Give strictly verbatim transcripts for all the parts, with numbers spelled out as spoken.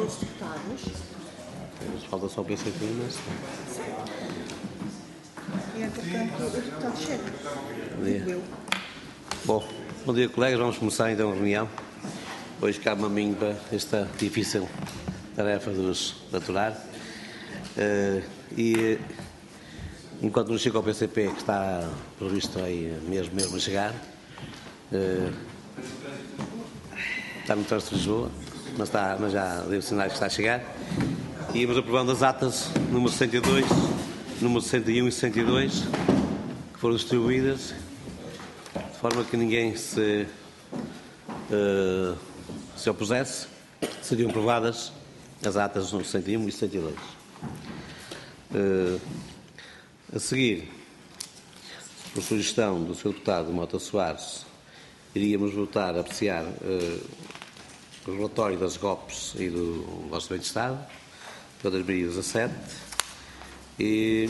doze deputados. Falta só o P C P, mas... E, entretanto, o deputado chega. Bom dia. Bom, bom dia, colegas. Vamos começar então a reunião. Hoje cabe-me a mim para esta difícil tarefa de nos aturar. Uh, e enquanto não chega ao P C P, que está previsto aí mesmo, mesmo a chegar, uh, está no trânsito de Lisboa, mas, está, mas já deu sinais que está a chegar. E íamos aprovando as atas número sessenta e dois, número sessenta e um e sessenta e dois, que foram distribuídas, de forma que ninguém se, uh, se opusesse. Seriam aprovadas as atas no sessenta e um e sessenta e dois. Uh, a seguir, por sugestão do senhor deputado Mota Soares, iríamos votar, apreciar uh, o relatório das G O Ps e do Orçamento de Estado, para dois mil e dezassete, e,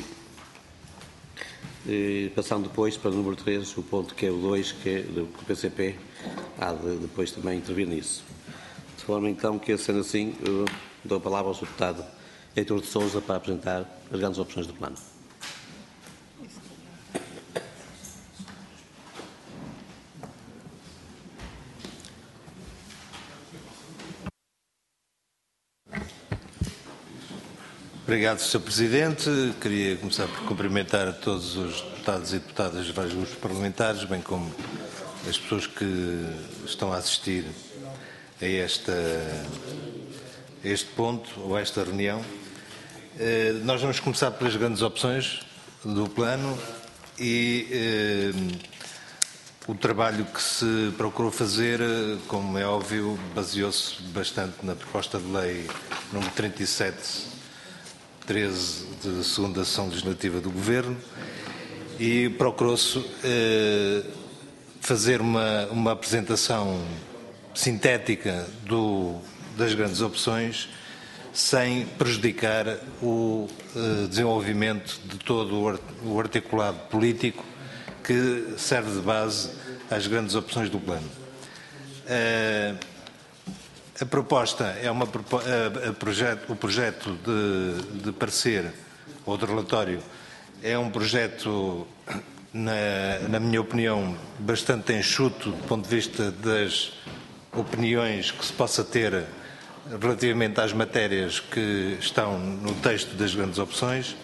e passando depois para o número três, o ponto que é o dois, que é do que o P C P há de depois também intervir nisso. De forma então que, sendo assim, eu dou a palavra ao senhor deputado Heitor de Sousa para apresentar as grandes opções do plano. Obrigado, senhor Presidente. Queria começar por cumprimentar a todos os deputados e deputadas de vários grupos parlamentares, bem como as pessoas que estão a assistir a, esta, a este ponto, ou a esta reunião. Eh, nós vamos começar pelas grandes opções do plano e eh, o trabalho que se procurou fazer, como é óbvio, baseou-se bastante na proposta de lei número trinta e sete, treze de segunda sessão legislativa do Governo, e procurou-se eh, fazer uma, uma apresentação sintética do, das grandes opções, sem prejudicar o eh, desenvolvimento de todo o articulado político que serve de base às grandes opções do plano. Eh, A proposta é uma a, a projeto, o projeto de, de parecer ou de relatório é um projeto, na, na minha opinião, bastante enxuto do ponto de vista das opiniões que se possa ter relativamente às matérias que estão no texto das grandes opções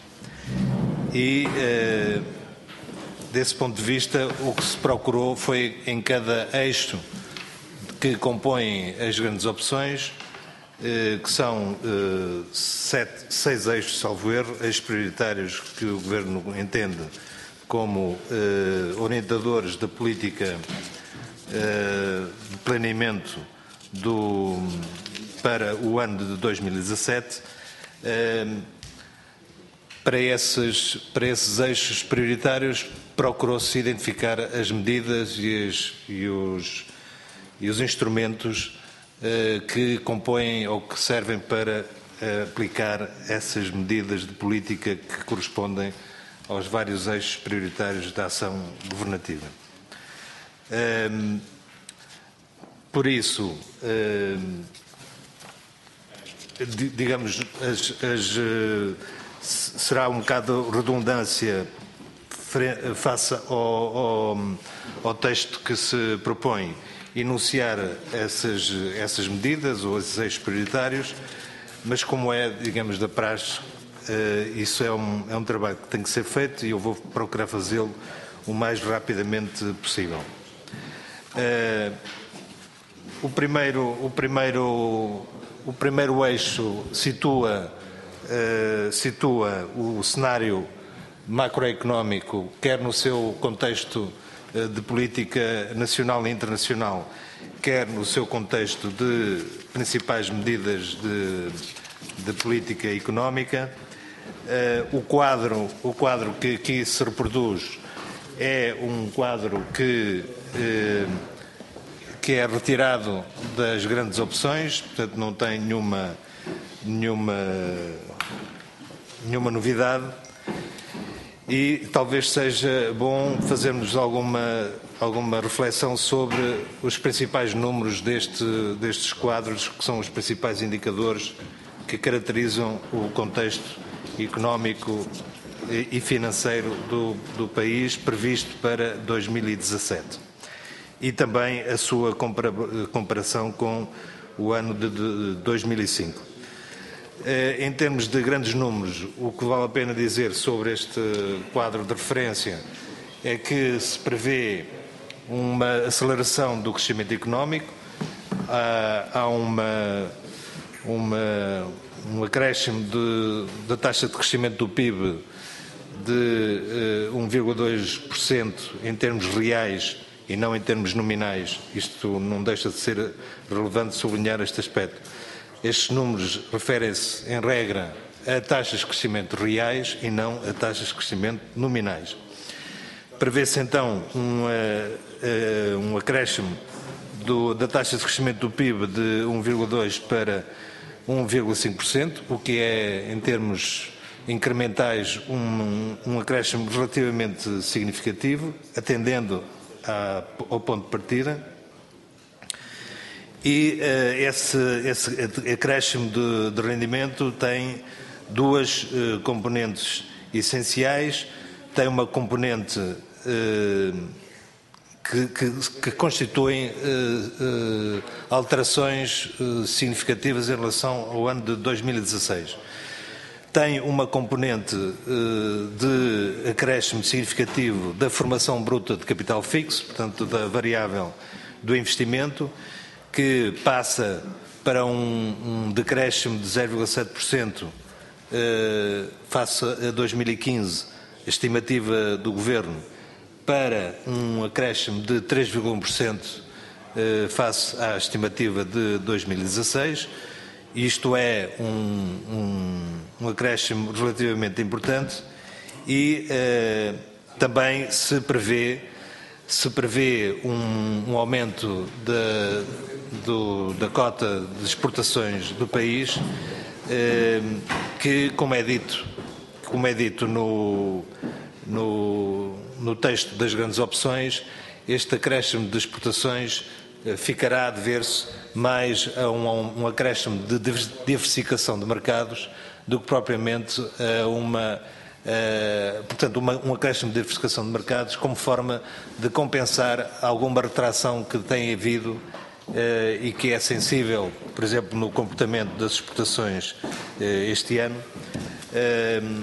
e, eh, desse ponto de vista, o que se procurou foi, em cada eixo que compõem as grandes opções, eh, que são eh, sete, seis eixos, salvo erro, eixos prioritários que o Governo entende como eh, orientadores da política eh, de planeamento do, para o ano de dois mil e dezassete. Eh, para, esses, para esses eixos prioritários procurou-se identificar as medidas e, as, e os e os instrumentos eh, que compõem ou que servem para eh, aplicar essas medidas de política que correspondem aos vários eixos prioritários da ação governativa. Eh, por isso, eh, digamos, as, as, eh, será um bocado redundância face ao, ao, ao texto que se propõe enunciar essas, essas medidas ou esses eixos prioritários, mas como é, digamos, da praxe, uh, isso é um, é um trabalho que tem que ser feito e eu vou procurar fazê-lo o mais rapidamente possível. Uh, o, primeiro, o, primeiro, o primeiro eixo situa, uh, situa o cenário macroeconómico, quer no seu contexto de política nacional e internacional, quer no seu contexto de principais medidas de, de política económica. Uh, o quadro, o quadro que aqui se reproduz é um quadro que, uh, que é retirado das grandes opções, portanto não tem nenhuma, nenhuma, nenhuma novidade. e talvez seja bom fazermos alguma, alguma reflexão sobre os principais números deste, destes quadros, que são os principais indicadores que caracterizam o contexto económico e financeiro do, do país previsto para dois mil e dezassete. E também a sua compara, comparação com o ano de, de dois mil e cinco. Em termos de grandes números, o que vale a pena dizer sobre este quadro de referência é que se prevê uma aceleração do crescimento económico, há uma, uma, um acréscimo da taxa de crescimento do P I B de um vírgula dois por cento em termos reais e não em termos nominais. Isto não deixa de ser relevante sublinhar este aspecto. Estes números referem-se, em regra, a taxas de crescimento reais e não a taxas de crescimento nominais. Prevê-se, então, um, uh, um acréscimo do, da taxa de crescimento do P I B de um vírgula dois por cento para um vírgula cinco por cento, o que é, em termos incrementais, um, um acréscimo relativamente significativo, atendendo a, ao ponto de partida. E uh, esse, esse acréscimo de, de rendimento tem duas uh, componentes essenciais. Tem uma componente uh, que, que, que constituem uh, uh, alterações uh, significativas em relação ao ano de dois mil e dezasseis. Tem uma componente uh, de acréscimo significativo da formação bruta de capital fixo, portanto da variável do investimento, que passa para um, um decréscimo de zero vírgula sete por cento uh, face a dois mil e quinze, a estimativa do Governo, para um acréscimo de três vírgula um por cento uh, face à estimativa de dois mil e dezasseis. Isto é um, um, um acréscimo relativamente importante e uh, também se prevê, se prevê um, um aumento da, do, da cota de exportações do país, uh, que, como é dito, como é dito no, no, no texto das grandes opções, este acréscimo de exportações ficará a dever-se mais a um, um acréscimo de diversificação de mercados do que propriamente a uma, a, portanto, uma, um acréscimo de diversificação de mercados como forma de compensar alguma retração que tem havido a, e que é sensível, por exemplo, no comportamento das exportações a, este ano. A,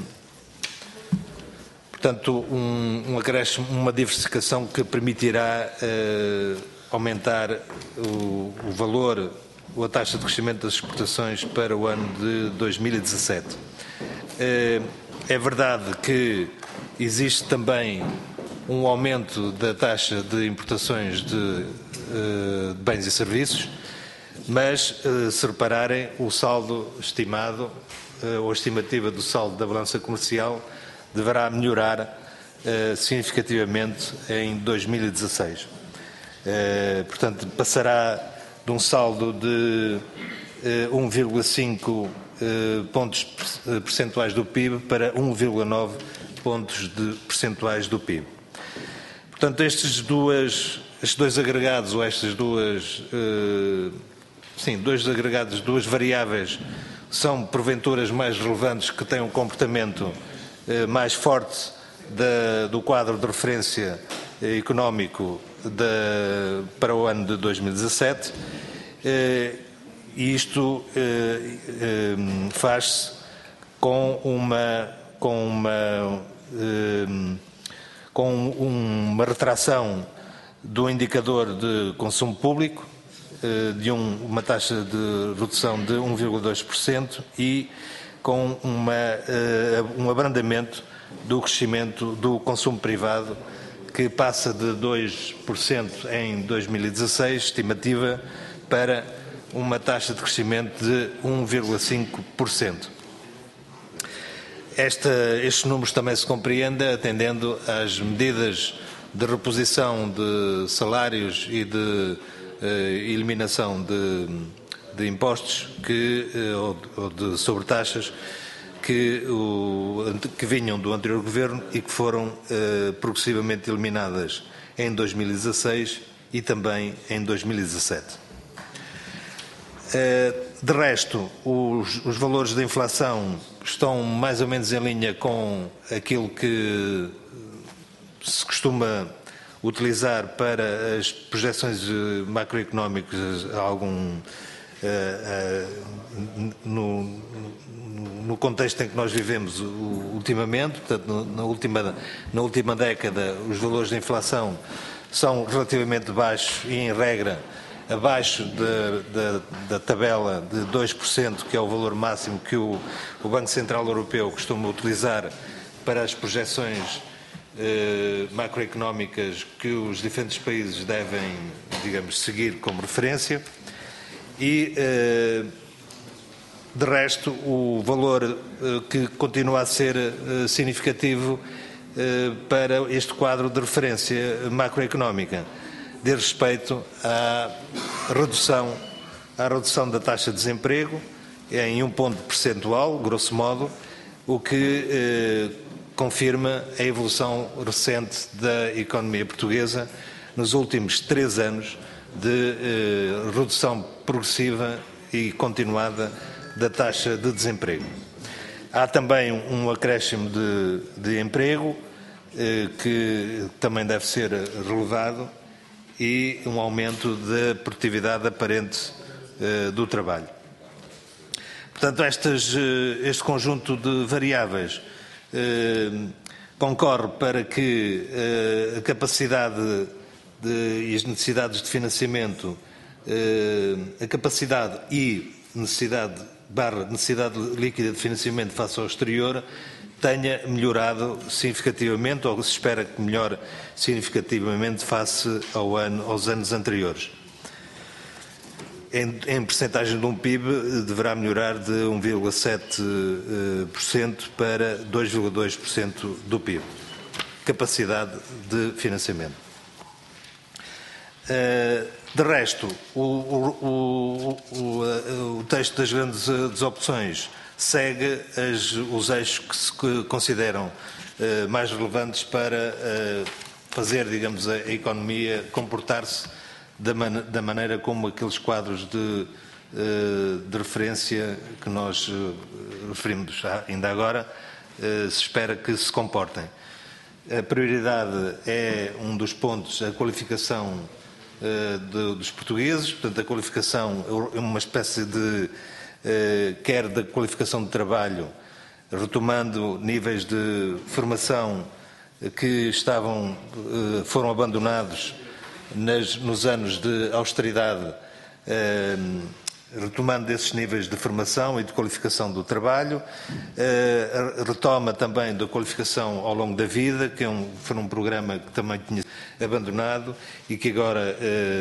portanto, um, um acréscimo, uma diversificação que permitirá a, aumentar o, o valor, a taxa de crescimento das exportações para o ano de dois mil e dezassete. É verdade que existe também um aumento da taxa de importações de, de bens e serviços, mas, se repararem, o saldo estimado, ou a estimativa do saldo da balança comercial, deverá melhorar significativamente em dois mil e dezasseis. Uh, portanto, passará de um saldo de uh, um vírgula cinco uh, pontos percentuais do P I B para um vírgula nove pontos de percentuais do P I B. Portanto, estes, duas, estes dois agregados, ou estas duas, uh, sim, dois agregados, duas variáveis, são porventuras mais relevantes, que têm um comportamento uh, mais forte da, do quadro de referência uh, económico Da, para o ano de dois mil e dezassete, e isto faz-se com uma, com, uma, com uma retração do indicador de consumo público, de um, uma taxa de redução de um vírgula dois por cento e com uma, um abrandamento do crescimento do consumo privado, que passa de dois por cento em dois mil e dezasseis, estimativa, para uma taxa de crescimento de um vírgula cinco por cento. Esta, estes números também se compreendem atendendo às medidas de reposição de salários e de eh, eliminação de, de impostos que, eh, ou de sobretaxas que, o, que vinham do anterior governo e que foram uh, progressivamente eliminadas em dois mil e dezasseis e também em dois mil e dezassete. Uh, de resto, os, os valores da inflação estão mais ou menos em linha com aquilo que se costuma utilizar para as projeções macroeconómicas algum, uh, uh, no, no contexto em que nós vivemos ultimamente. Portanto, na última, na última década, os valores de inflação são relativamente baixos e, em regra, abaixo da, da, da tabela de dois por cento, que é o valor máximo que o, o Banco Central Europeu costuma utilizar para as projeções eh, macroeconómicas que os diferentes países devem, digamos, seguir como referência. E, eh, de resto, o valor eh, que continua a ser eh, significativo eh, para este quadro de referência macroeconómica diz respeito à redução, à redução da taxa de desemprego em um ponto percentual, grosso modo, o que eh, confirma a evolução recente da economia portuguesa nos últimos três anos de eh, redução progressiva e continuada da taxa de desemprego. Há também um acréscimo de, de emprego eh, que também deve ser relevado e um aumento da produtividade aparente eh, do trabalho. Portanto, estas, eh, este conjunto de variáveis eh, concorre para que eh, a capacidade de, e as necessidades de financiamento, eh, a capacidade e necessidade barra necessidade líquida de financiamento face ao exterior tenha melhorado significativamente, ou se espera que melhore significativamente face ao ano, aos anos anteriores. Em, em percentagem de um P I B, deverá melhorar de um vírgula sete por cento para dois vírgula dois por cento do P I B. Capacidade de financiamento. De resto, o, o, o, o texto das grandes desopções segue as, os eixos que se consideram uh, mais relevantes para uh, fazer, digamos, a, a economia comportar-se da, man da maneira como aqueles quadros de, uh, de referência que nós uh, referimos ainda agora uh, se espera que se comportem. A prioridade é um dos pontos, a qualificação uh, de, dos portugueses, portanto a qualificação é uma espécie de quer da qualificação de trabalho, retomando níveis de formação que estavam, foram abandonados nas, nos anos de austeridade, retomando esses níveis de formação e de qualificação do trabalho, retoma também da qualificação ao longo da vida, que é um, foi um programa que também tinha abandonado e que agora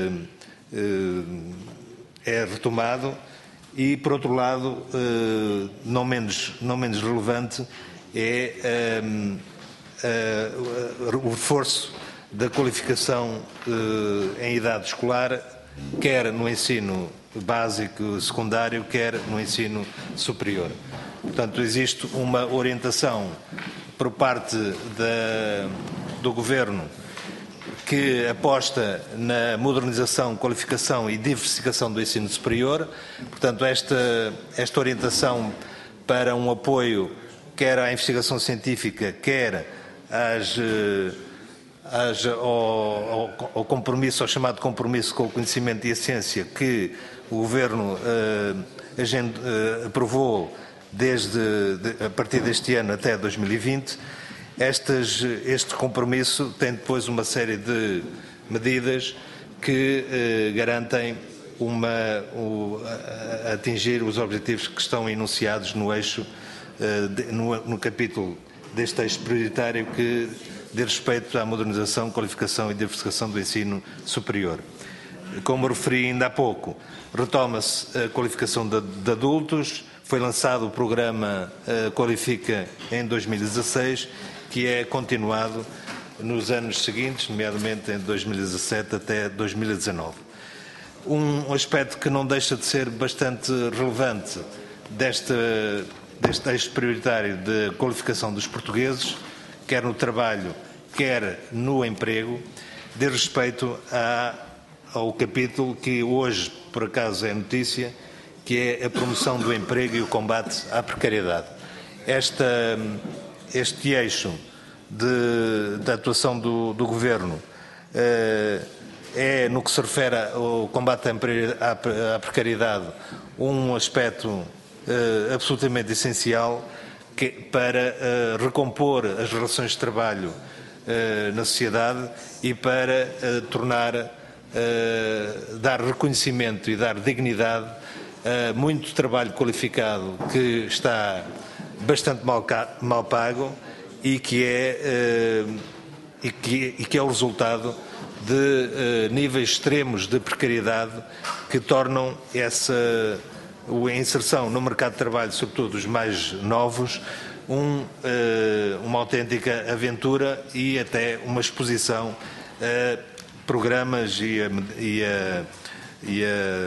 é retomado. E, por outro lado, não menos, não menos relevante, é um, uh, o reforço da qualificação uh, em idade escolar, quer no ensino básico secundário, quer no ensino superior. Portanto, existe uma orientação por parte da, do Governo que aposta na modernização, qualificação e diversificação do ensino superior. Portanto, esta, esta orientação para um apoio quer à investigação científica, quer às, às, ao, ao, ao compromisso, ao chamado compromisso com o conhecimento e a ciência que o Governo uh, agende, uh, aprovou desde, de, a partir deste ano até dois mil e vinte. Estas, este compromisso tem depois uma série de medidas que eh, garantem uma, o, a, a atingir os objetivos que estão enunciados no eixo, eh, de, no, no capítulo deste eixo prioritário que diz respeito à modernização, qualificação e diversificação do ensino superior. Como referi ainda há pouco, retoma-se a qualificação de, de adultos, foi lançado o programa eh, Qualifica em dois mil e dezasseis, que é continuado nos anos seguintes, nomeadamente em dois mil e dezassete até dois mil e dezanove. Um aspecto que não deixa de ser bastante relevante desta, deste eixo prioritário de qualificação dos portugueses, quer no trabalho, quer no emprego, diz respeito a, ao capítulo que hoje, por acaso, é notícia, que é a promoção do emprego e o combate à precariedade. Esta, este eixo de, de atuação do, do Governo eh, é, no que se refere ao combate à precariedade, um aspecto eh, absolutamente essencial que, para eh, recompor as relações de trabalho eh, na sociedade e para eh, tornar, eh, dar reconhecimento e dar dignidade a muito trabalho qualificado que está bastante mal, mal pago e que é, eh, e que, e que é o resultado de uh, níveis extremos de precariedade que tornam essa a inserção no mercado de trabalho, sobretudo dos mais novos, um, uh, uma autêntica aventura e até uma exposição a programas e a, e a, e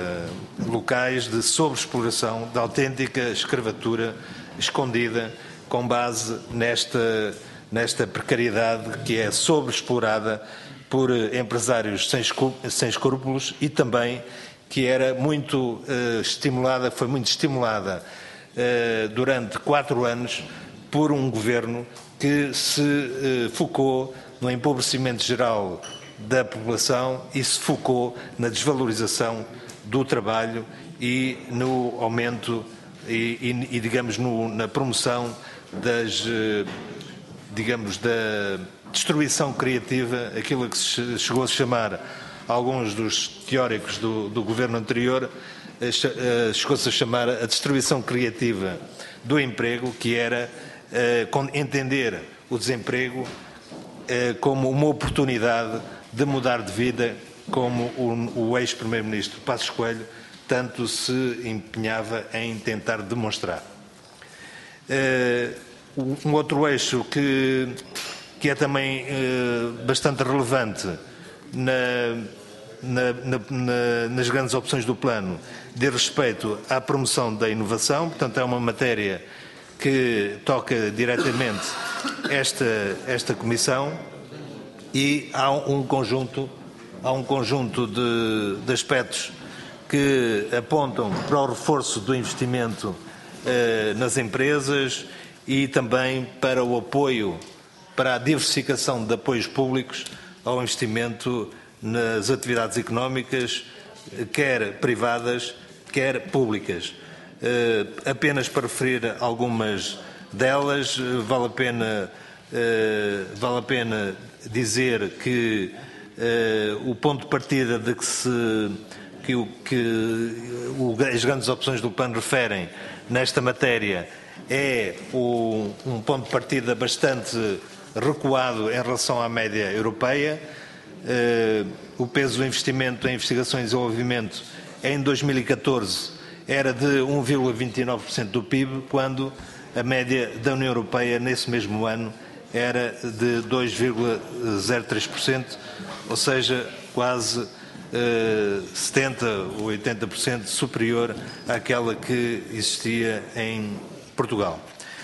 a locais de sobreexploração, de autêntica escravatura escondida com base nesta, nesta precariedade que é sobreexplorada por empresários sem escrúpulos e também que era muito uh, estimulada, foi muito estimulada uh, durante quatro anos por um governo que se uh, focou no empobrecimento geral da população e se focou na desvalorização do trabalho e no aumento e, e, e digamos, no, na promoção das, uh, digamos, da destruição criativa, aquilo que se chegou a chamar, alguns dos teóricos do, do governo anterior, chegou-se a chamar a destruição criativa do emprego, que era uh, entender o desemprego uh, como uma oportunidade de mudar de vida, como o, o ex-primeiro-ministro Passos Coelho tanto se empenhava em tentar demonstrar. Uh, um outro eixo que que é também eh, bastante relevante na, na, na, nas grandes opções do plano, diz respeito à promoção da inovação, portanto é uma matéria que toca diretamente esta, esta Comissão e há um conjunto, há um conjunto de, de aspectos que apontam para o reforço do investimento eh, nas empresas e também para o apoio para a diversificação de apoios públicos ao investimento nas atividades económicas, quer privadas, quer públicas. Uh, apenas para referir algumas delas, uh, vale a pena, uh, vale a pena dizer que uh, o ponto de partida de que, se, que, o, que o, as grandes opções do plano referem nesta matéria é o, um ponto de partida bastante recuado em relação à média europeia. O peso do investimento em investigação e desenvolvimento em dois mil e catorze era de um vírgula vinte e nove por cento do P I B, quando a média da União Europeia nesse mesmo ano era de dois vírgula zero três por cento, ou seja, quase setenta ou oitenta por cento superior àquela que existia em Portugal.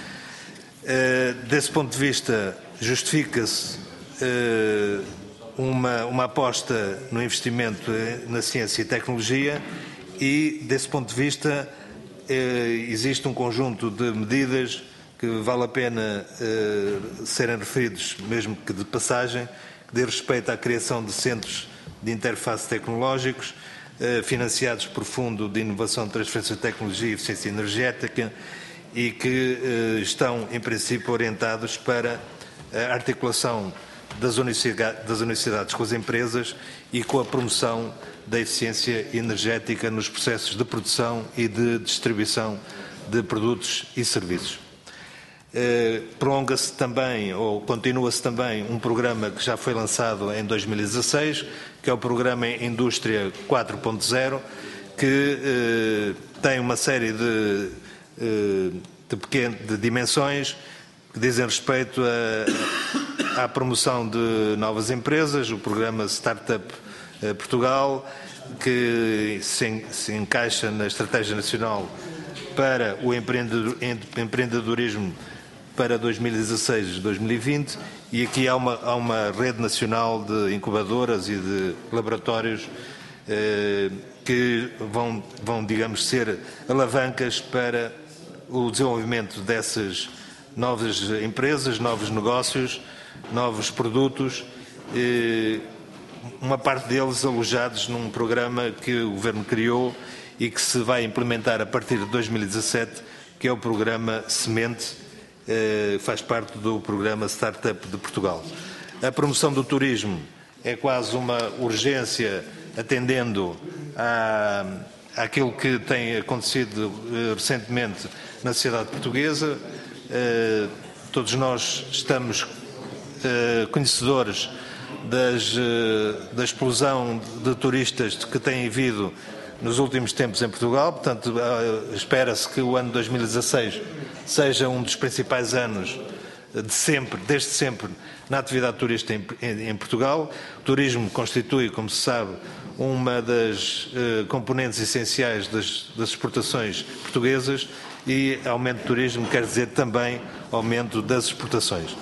Desse ponto de vista, justifica-se uh, uma, uma aposta no investimento na ciência e tecnologia e, desse ponto de vista, uh, existe um conjunto de medidas que vale a pena uh, serem referidos, mesmo que de passagem, que diz respeito à criação de centros de interface tecnológicos, uh, financiados por Fundo de Inovação, Transferência de Tecnologia e Eficiência Energética e que uh, estão, em princípio, orientados para a articulação das universidades, das universidades com as empresas e com a promoção da eficiência energética nos processos de produção e de distribuição de produtos e serviços. Eh, prolonga-se também, ou continua-se também, um programa que já foi lançado em dois mil e dezasseis, que é o Programa Indústria quatro ponto zero, que eh, tem uma série de, eh, de, pequeno, de dimensões que dizem respeito a, à promoção de novas empresas, o programa Startup Portugal, que se, se encaixa na Estratégia Nacional para o empreendedorismo para dois mil e dezasseis a dois mil e vinte, e aqui há uma, há uma rede nacional de incubadoras e de laboratórios eh, que vão, vão, digamos, ser alavancas para o desenvolvimento dessas novas empresas, novos negócios, novos produtos, eh, uma parte deles alojados num programa que o Governo criou e que se vai implementar a partir de dois mil e dezassete, que é o programa Semente, faz parte do programa Startup de Portugal. A promoção do turismo é quase uma urgência, atendendo à, àquilo que tem acontecido recentemente na sociedade portuguesa. Todos nós estamos conhecedores das, da explosão de turistas que tem havido nos últimos tempos em Portugal. Portanto, espera-se que o ano dois mil e dezasseis seja um dos principais anos de sempre, desde sempre, na atividade turística em, em, em Portugal. O turismo constitui, como se sabe, uma das eh, componentes essenciais das, das exportações portuguesas, e aumento do turismo quer dizer também aumento das exportações.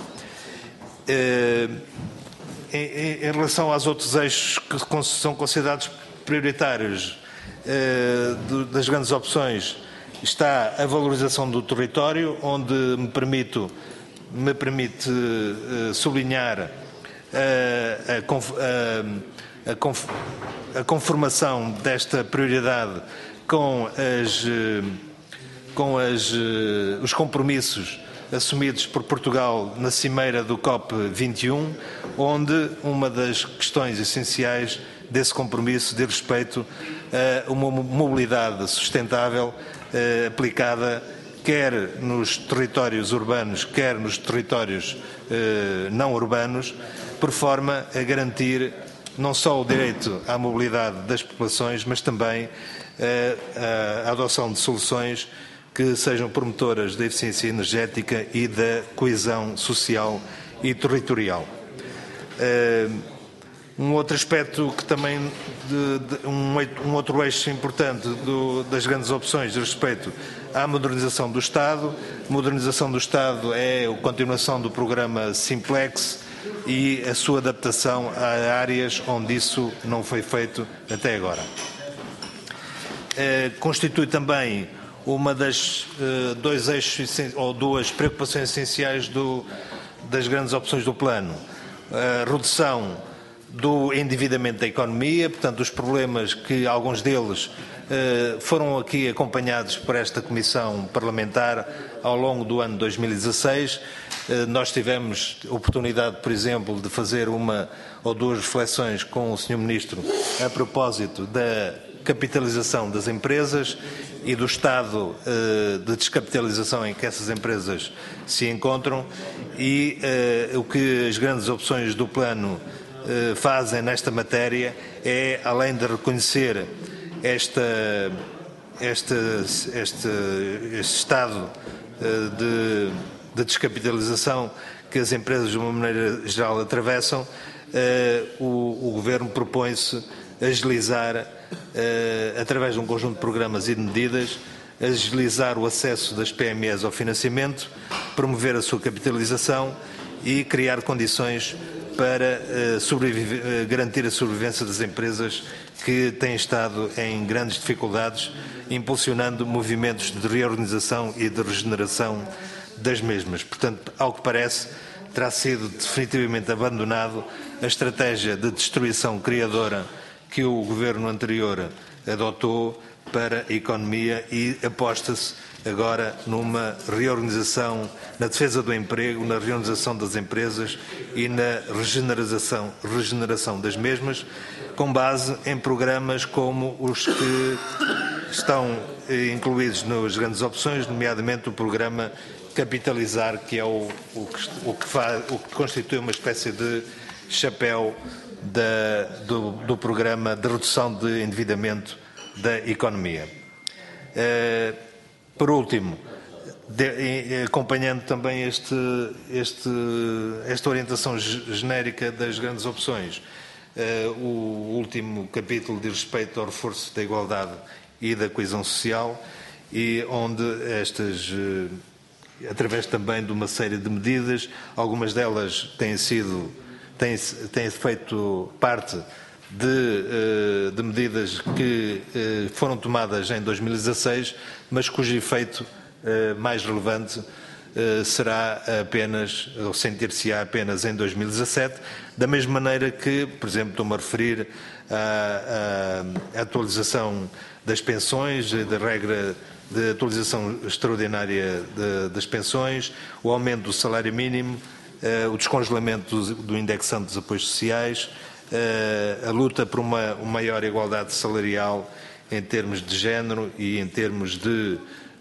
Eh, em, em relação aos outros eixos que são considerados prioritários eh, de, das grandes opções, está a valorização do território, onde me, permito, me permite uh, sublinhar uh, a, conf, uh, a, conf, a conformação desta prioridade com, as, uh, com as, uh, os compromissos assumidos por Portugal na cimeira do COP vinte e um, onde uma das questões essenciais desse compromisso diz respeito a uma mobilidade sustentável eh, aplicada quer nos territórios urbanos, quer nos territórios eh, não urbanos, por forma a garantir não só o direito à mobilidade das populações, mas também eh, a adoção de soluções que sejam promotoras da eficiência energética e da coesão social e territorial. Eh, Um outro aspecto que também, de, de, um, um outro eixo importante do, das grandes opções diz respeito à modernização do Estado. Modernização do Estado é a continuação do programa Simplex e a sua adaptação a áreas onde isso não foi feito até agora. Eh, constitui também uma das eh, dois eixos ou duas preocupações essenciais do, das grandes opções do plano. A redução do endividamento da economia, portanto, os problemas que alguns deles eh, foram aqui acompanhados por esta Comissão Parlamentar ao longo do ano dois mil e dezasseis. Eh, nós tivemos oportunidade, por exemplo, de fazer uma ou duas reflexões com o senhor Ministro a propósito da capitalização das empresas e do estado eh, de descapitalização em que essas empresas se encontram, e eh, o que as grandes opções do plano fazem nesta matéria é, além de reconhecer esta, esta, este, este estado de, de descapitalização que as empresas, de uma maneira geral, atravessam, o, o Governo propõe-se agilizar, através de um conjunto de programas e de medidas, agilizar o acesso das P M Es ao financiamento, promover a sua capitalização e criar condições para uh, garantir a sobrevivência das empresas que têm estado em grandes dificuldades, impulsionando movimentos de reorganização e de regeneração das mesmas. Portanto, ao que parece, terá sido definitivamente abandonado a estratégia de destruição criadora que o governo anterior adotou para a economia, e aposta-se agora numa reorganização, na defesa do emprego, na reorganização das empresas e na regeneração, regeneração das mesmas, com base em programas como os que estão incluídos nas grandes opções, nomeadamente o programa Capitalizar, que é o, o, que, o, que, faz, o que constitui uma espécie de chapéu da, do, do programa de redução de endividamento da economia. Uh, por último, de, acompanhando também este, este, esta orientação genérica das grandes opções, uh, o último capítulo diz respeito ao reforço da igualdade e da coesão social, e onde estas, através também de uma série de medidas, algumas delas têm sido, têm, têm feito parte de, de medidas que foram tomadas em dois mil e dezasseis, mas cujo efeito mais relevante será apenas, ou sentir-se-á apenas em dois mil e dezassete, da mesma maneira que, por exemplo, estou-me a referir à, à atualização das pensões, da regra de atualização extraordinária de, das pensões, o aumento do salário mínimo, o descongelamento do, do indexante dos apoios sociais, a luta por uma, uma maior igualdade salarial em termos de género e em termos de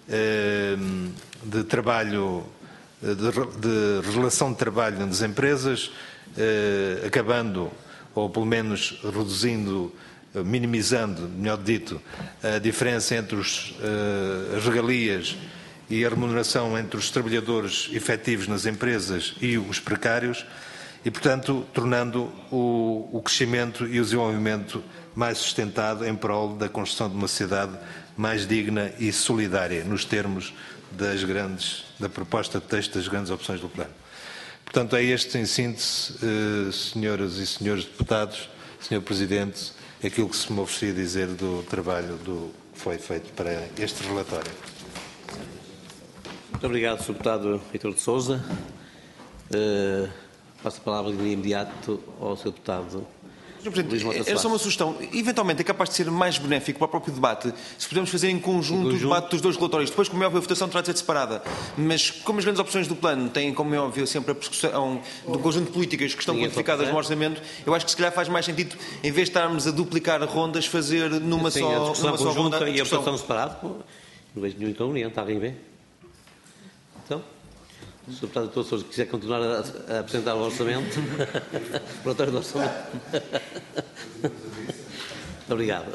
de trabalho, de, de relação de trabalho nas empresas, eh, acabando, ou pelo menos reduzindo, minimizando, melhor dito, a diferença entre os, eh, as regalias e a remuneração entre os trabalhadores efetivos nas empresas e os precários e, portanto, tornando o, o crescimento e o desenvolvimento mais sustentado em prol da construção de uma sociedade mais digna e solidária, nos termos das grandes, da proposta de texto das grandes opções do plano. Portanto, é este, em síntese, eh, senhoras e senhores deputados, senhor Presidente, aquilo que se me oferecia dizer do trabalho do, que foi feito para este relatório. Muito obrigado, senhor Deputado Heitor de Sousa. Uh, passo a palavra de imediato ao senhor Deputado. senhor Presidente, era só uma sugestão. Eventualmente é capaz de ser mais benéfico para o próprio debate se pudermos fazer em conjunto, em conjunto. o debate dos dois relatórios. Depois, como é óbvio, a votação terá de ser separada. Mas como as grandes opções do plano têm, como é óbvio, sempre a persecução do conjunto de políticas que estão quantificadas no orçamento, eu acho que se calhar faz mais sentido, em vez de estarmos a duplicar rondas, fazer numa Sim, só, a discussão numa só conjunta ronda. E a votação separada, não vejo nenhum inconveniente. Alguém vê? Então? Se o senhor Deputado Heitor de Sousa quiser continuar a, a apresentar o orçamento, o relatório do orçamento. Muito obrigado.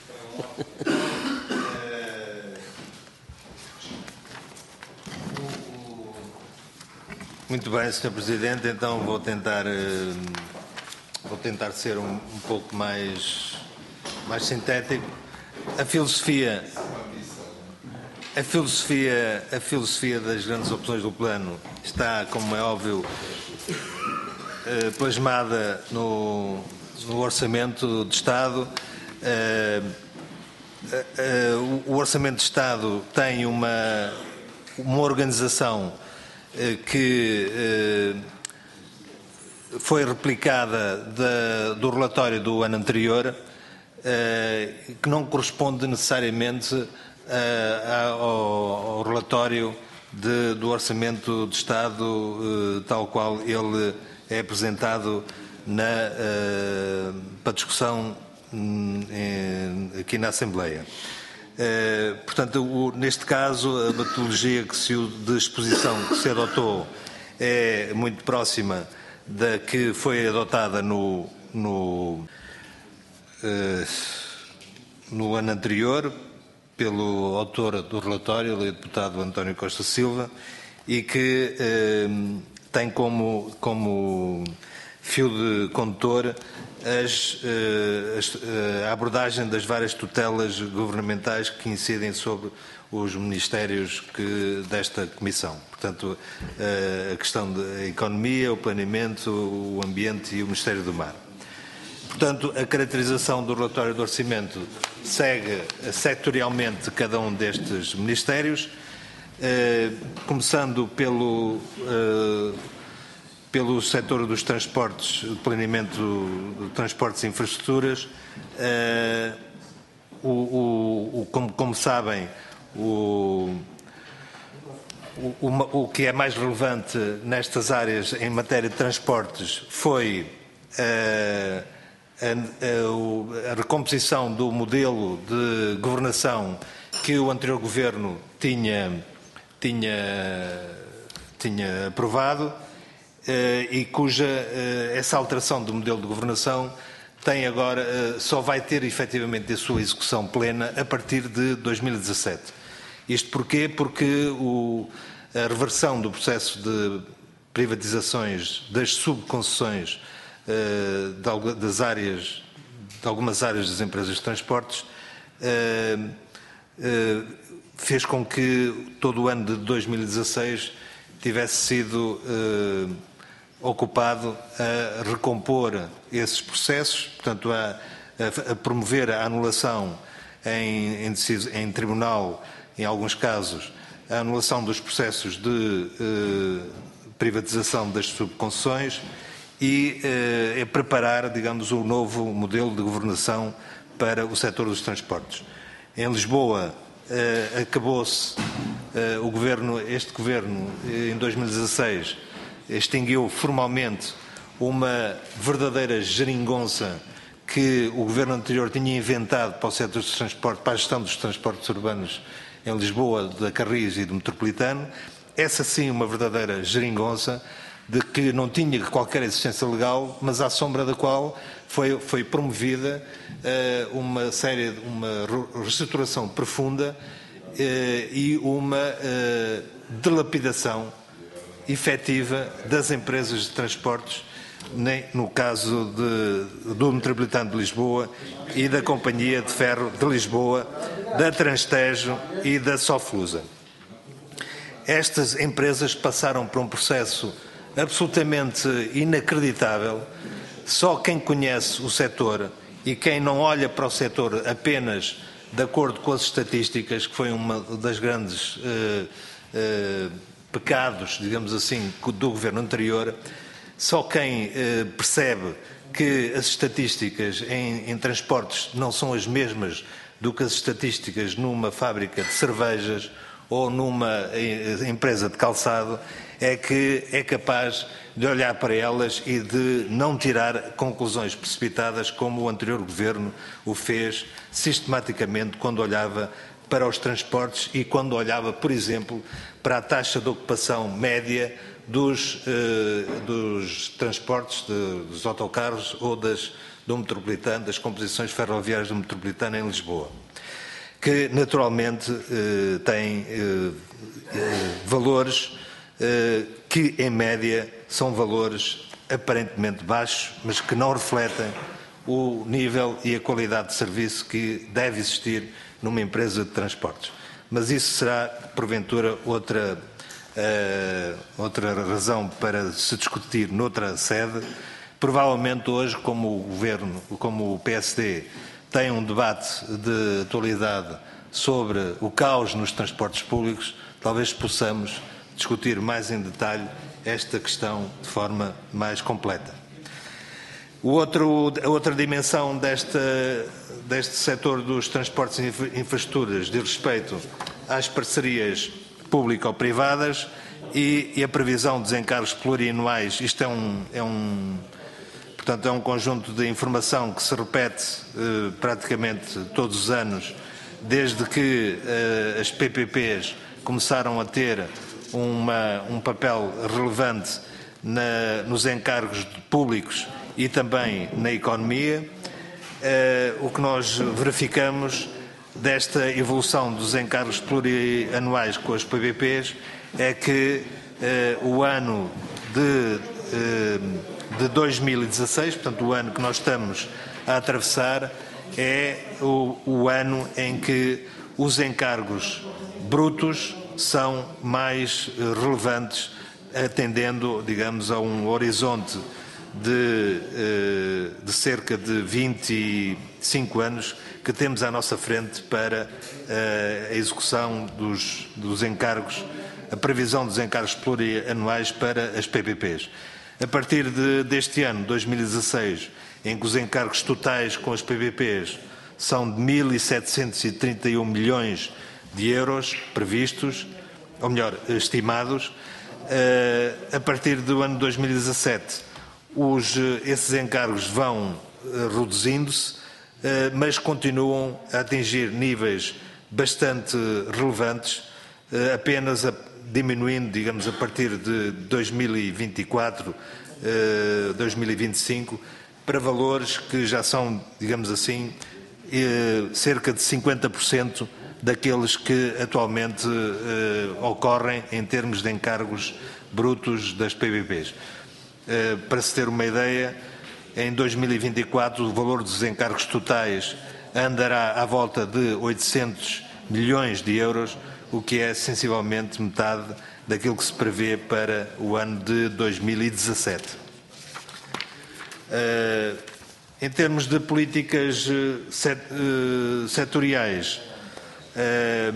Muito bem, senhor Presidente, então vou tentar, vou tentar ser um, um pouco mais, mais sintético. A filosofia... A filosofia, a filosofia das grandes opções do plano está, como é óbvio, plasmada no, no Orçamento de Estado. O Orçamento de Estado tem uma, uma organização que foi replicada da, do relatório do ano anterior, que não corresponde necessariamente Ao, ao relatório de, do Orçamento de Estado, uh, tal qual ele é apresentado na, uh, para discussão um, em, aqui na Assembleia. Uh, portanto, o, neste caso, a metodologia que se, de exposição que se adotou é muito próxima da que foi adotada no, no, uh, no ano anterior, pelo autor do relatório, o deputado António Costa Silva, e que eh, tem como, como fio de condutor as, eh, as, a abordagem das várias tutelas governamentais que incidem sobre os ministérios que, desta Comissão. Portanto, eh, a questão da economia, o planeamento, o ambiente e o Ministério do Mar. Portanto, a caracterização do relatório do orçamento segue setorialmente cada um destes ministérios, eh, começando pelo, eh, pelo setor dos transportes, do planeamento de transportes e infraestruturas. Eh, o, o, o, como, como sabem, o, o, o que é mais relevante nestas áreas em matéria de transportes foi eh, A, a, a recomposição do modelo de governação que o anterior governo tinha, tinha, tinha aprovado eh, e cuja eh, essa alteração do modelo de governação tem agora, eh, só vai ter efetivamente a sua execução plena a partir de dois mil e dezassete. Isto porquê? Porque o, a reversão do processo de privatizações das subconcessões De, das áreas, de algumas áreas das empresas de transportes, fez com que todo o ano de dois mil e dezasseis tivesse sido eh, ocupado a recompor esses processos, portanto a, a, a promover a anulação em, em, em tribunal, em alguns casos, a anulação dos processos de eh, privatização das subconcessões e eh, a preparar, digamos, o novo modelo de governação para o setor dos transportes. Em Lisboa eh, acabou-se eh, o governo, este governo, em dois mil e dezasseis, extinguiu formalmente uma verdadeira geringonça que o governo anterior tinha inventado para o setor dos transportes, para a gestão dos transportes urbanos em Lisboa, da Carris e do Metropolitano. Essa sim uma verdadeira geringonça de que não tinha qualquer existência legal, mas à sombra da qual foi, foi promovida uh, uma série, uma reestruturação profunda uh, e uma uh, dilapidação efetiva das empresas de transportes, nem no caso de, do Metropolitano de Lisboa e da Companhia de Ferro de Lisboa, da Transtejo e da Soflusa. Estas empresas passaram por um processo absolutamente inacreditável. Só quem conhece o setor e quem não olha para o setor apenas de acordo com as estatísticas, que foi uma das grandes eh, eh, pecados, digamos assim, do governo anterior, só quem eh, percebe que as estatísticas em, em transportes não são as mesmas do que as estatísticas numa fábrica de cervejas ou numa empresa de calçado, é que é capaz de olhar para elas e de não tirar conclusões precipitadas como o anterior governo o fez sistematicamente quando olhava para os transportes e quando olhava, por exemplo, para a taxa de ocupação média dos, eh, dos transportes, de, dos autocarros ou das, do Metropolitano, das composições ferroviárias do Metropolitano em Lisboa, que naturalmente eh, têm eh, eh, valores eh, que, em média, são valores aparentemente baixos, mas que não refletem o nível e a qualidade de serviço que deve existir numa empresa de transportes. Mas isso será, porventura, outra, uh, outra razão para se discutir noutra sede. Provavelmente hoje, como o Governo, como o P S D, tem um debate de atualidade sobre o caos nos transportes públicos, talvez possamos discutir mais em detalhe esta questão de forma mais completa. O outro, a outra dimensão desta, deste setor dos transportes e infraestruturas diz respeito às parcerias público-privadas e, e a previsão de desencargos plurianuais. Isto é um, é um, portanto, é um conjunto de informação que se repete eh, praticamente todos os anos, desde que eh, as P P Ps começaram a ter uma, um papel relevante na, nos encargos públicos e também na economia. Uh, o que nós verificamos desta evolução dos encargos plurianuais com as P P Ps é que uh, o ano de, uh, de dois mil e dezasseis, portanto o ano que nós estamos a atravessar, é o, o ano em que os encargos brutos são mais relevantes, atendendo, digamos, a um horizonte de, de cerca de vinte e cinco anos que temos à nossa frente para a execução dos, dos encargos, a previsão dos encargos plurianuais para as P P Ps. A partir de, deste ano, dois mil e dezasseis, em que os encargos totais com as P P Ps são de mil setecentos e trinta e um milhões de euros previstos, ou melhor, estimados, a partir do ano dois mil e dezassete, os, esses encargos vão reduzindo-se, mas continuam a atingir níveis bastante relevantes, apenas a, diminuindo, digamos, a partir de dois mil e vinte e quatro, dois mil e vinte e cinco, para valores que já são, digamos assim, cerca de cinquenta por cento daqueles que atualmente uh, ocorrem em termos de encargos brutos das P P Ps. Uh, para se ter uma ideia, em dois mil e vinte e quatro o valor dos encargos totais andará à volta de oitocentos milhões de euros, o que é sensivelmente metade daquilo que se prevê para o ano de dois mil e dezassete. Uh, em termos de políticas uh, set, uh, setoriais, uh,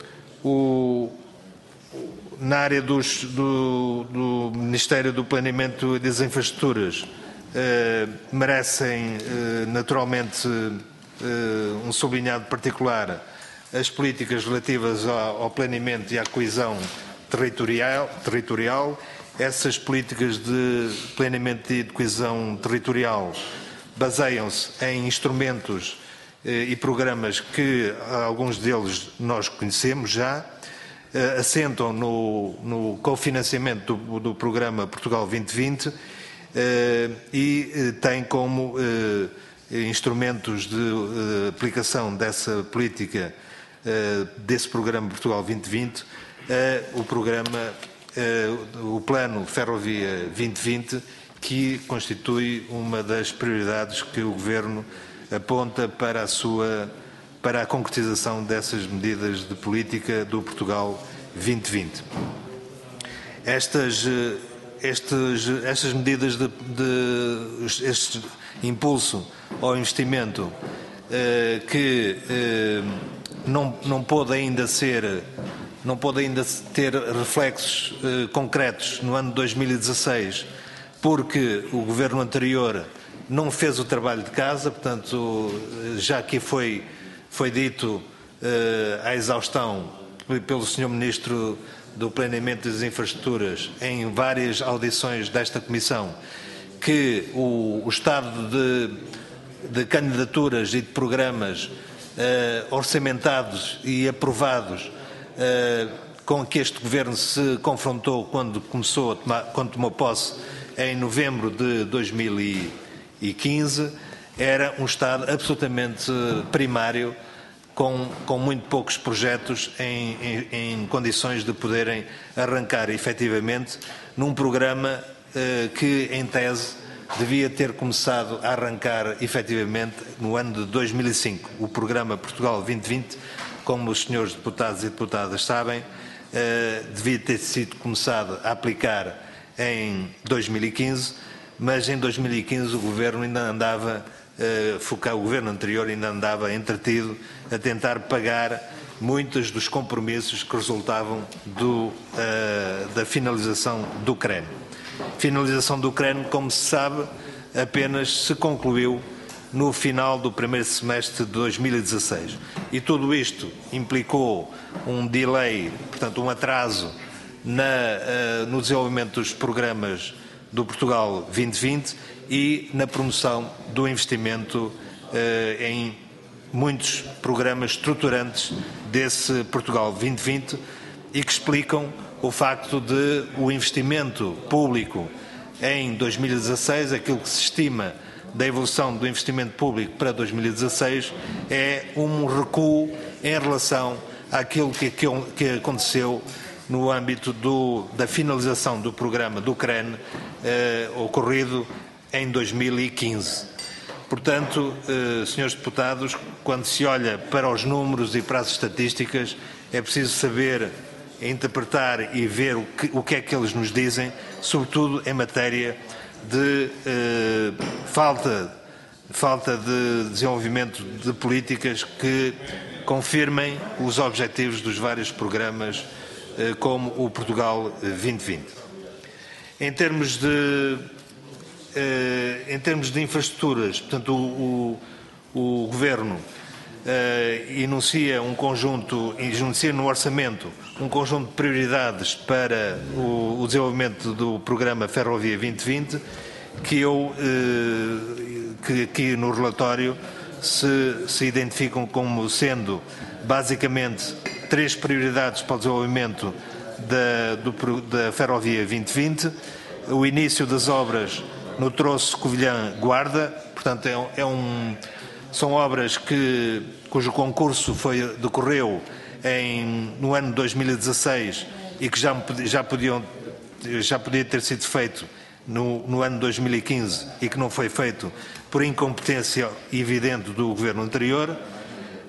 o, na área dos, do, do Ministério do Planeamento e das Infraestruturas, uh, merecem uh, naturalmente uh, um sublinhado particular as políticas relativas ao, ao planeamento e à coesão territorial, territorial. Essas políticas de planeamento e de coesão territorial baseiam-se em instrumentos eh, e programas que alguns deles nós conhecemos já, eh, assentam no, no cofinanciamento do, do programa Portugal vinte vinte eh, e eh, têm como eh, instrumentos de eh, aplicação dessa política, eh, desse programa Portugal vinte vinte, eh, o programa o Plano Ferrovia vinte vinte, que constitui uma das prioridades que o Governo aponta para a sua, para a concretização dessas medidas de política do Portugal vinte vinte. Estas, estas, estas medidas de, de este impulso ao investimento eh, que eh, não, não pode ainda ser não pode ainda ter reflexos eh, concretos no ano de dois mil e dezasseis, porque o Governo anterior não fez o trabalho de casa, portanto, já aqui foi, foi dito eh, à exaustão pelo senhor Ministro do Planeamento e das Infraestruturas, em várias audições desta Comissão, que o, o estado de, de candidaturas e de programas eh, orçamentados e aprovados Uh, com que este Governo se confrontou quando começou a tomar, quando tomou posse em novembro de dois mil e quinze, era um estado absolutamente primário, com, com muito poucos projetos em, em, em condições de poderem arrancar efetivamente num programa uh, que, em tese, devia ter começado a arrancar efetivamente no ano de dois mil e cinco. O programa Portugal vinte vinte, como os senhores deputados e deputadas sabem, eh, devia ter sido começado a aplicar em dois mil e quinze, mas em dois mil e quinze o Governo ainda andava, eh, o Governo anterior ainda andava entretido a tentar pagar muitos dos compromissos que resultavam do, eh, da finalização do C R E N. Finalização do C R E N, como se sabe, apenas se concluiu no final do primeiro semestre de dois mil e dezasseis. E tudo isto implicou um delay, portanto um atraso na, uh, no desenvolvimento dos programas do Portugal vinte vinte e na promoção do investimento uh, em muitos programas estruturantes desse Portugal vinte vinte e que explicam o facto de o investimento público em dois mil e dezasseis, aquilo que se estima da evolução do investimento público para dois mil e dezasseis, é um recuo em relação àquilo que, que, que aconteceu no âmbito do, da finalização do programa do C R E N eh, ocorrido em dois mil e quinze. Portanto, eh, senhores deputados, quando se olha para os números e para as estatísticas, é preciso saber interpretar e ver o que, o que é que eles nos dizem, sobretudo em matéria de eh, falta, falta de desenvolvimento de políticas que confirmem os objetivos dos vários programas, eh, como o Portugal vinte vinte. Em termos de, eh, em termos de infraestruturas, portanto, o, o, o Governo Uh, enuncia um conjunto, enuncia no orçamento um conjunto de prioridades para o, o desenvolvimento do programa Ferrovia vinte vinte, que eu, uh, que aqui no relatório se, se identificam como sendo basicamente três prioridades para o desenvolvimento da, do, da Ferrovia vinte vinte: o início das obras no troço Covilhã-Guarda, portanto é, é um são obras que, cujo concurso foi, decorreu em, no ano de dois mil e dezasseis e que já, já, podiam, já podia ter sido feito no, no ano de dois mil e quinze e que não foi feito por incompetência evidente do Governo anterior.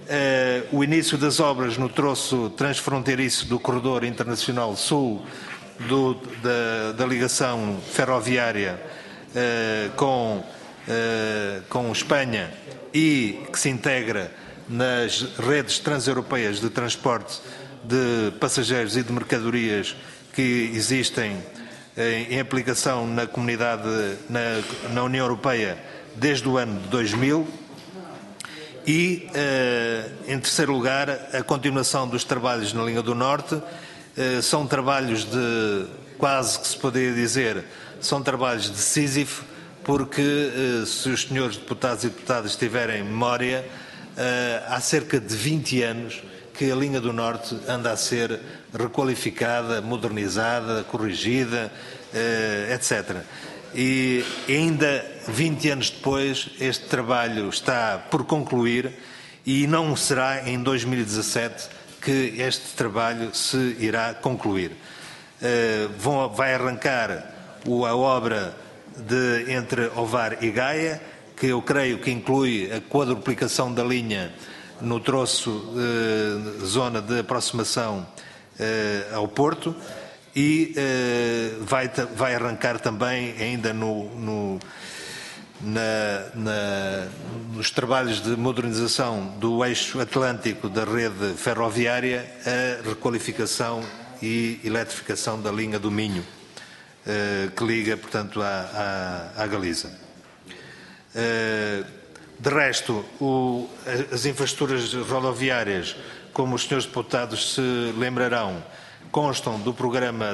o início das obras no troço transfronteiriço do Corredor Internacional Sul do, da, da ligação ferroviária uh, com, uh, com Espanha e que se integra nas redes transeuropeias de transporte de passageiros e de mercadorias que existem em, em aplicação na comunidade, na, na União Europeia desde o ano de dois mil. E, uh, em terceiro lugar, a continuação dos trabalhos na linha do Norte. Uh, são trabalhos de, quase que se poderia dizer, são trabalhos de Sísifo, porque, uh, se os senhores deputados e deputadas tiverem memória, uh, há cerca de vinte anos que a linha do Norte anda a ser requalificada, modernizada, corrigida, uh, etcétera. E ainda vinte anos depois este trabalho está por concluir e não será em dois mil e dezassete que este trabalho se irá concluir. Uh, vão, vai arrancar a obra de, entre Ovar e Gaia, que eu creio que inclui a quadruplicação da linha no troço uh, zona de aproximação uh, ao Porto. E uh, vai, vai arrancar também, ainda no, no, na, na, nos trabalhos de modernização do eixo atlântico da rede ferroviária, a requalificação e eletrificação da linha do Minho, uh, que liga, portanto, à, à, à Galiza. Uh, de resto, o, as infraestruturas rodoviárias, como os senhores deputados se lembrarão, constam do programa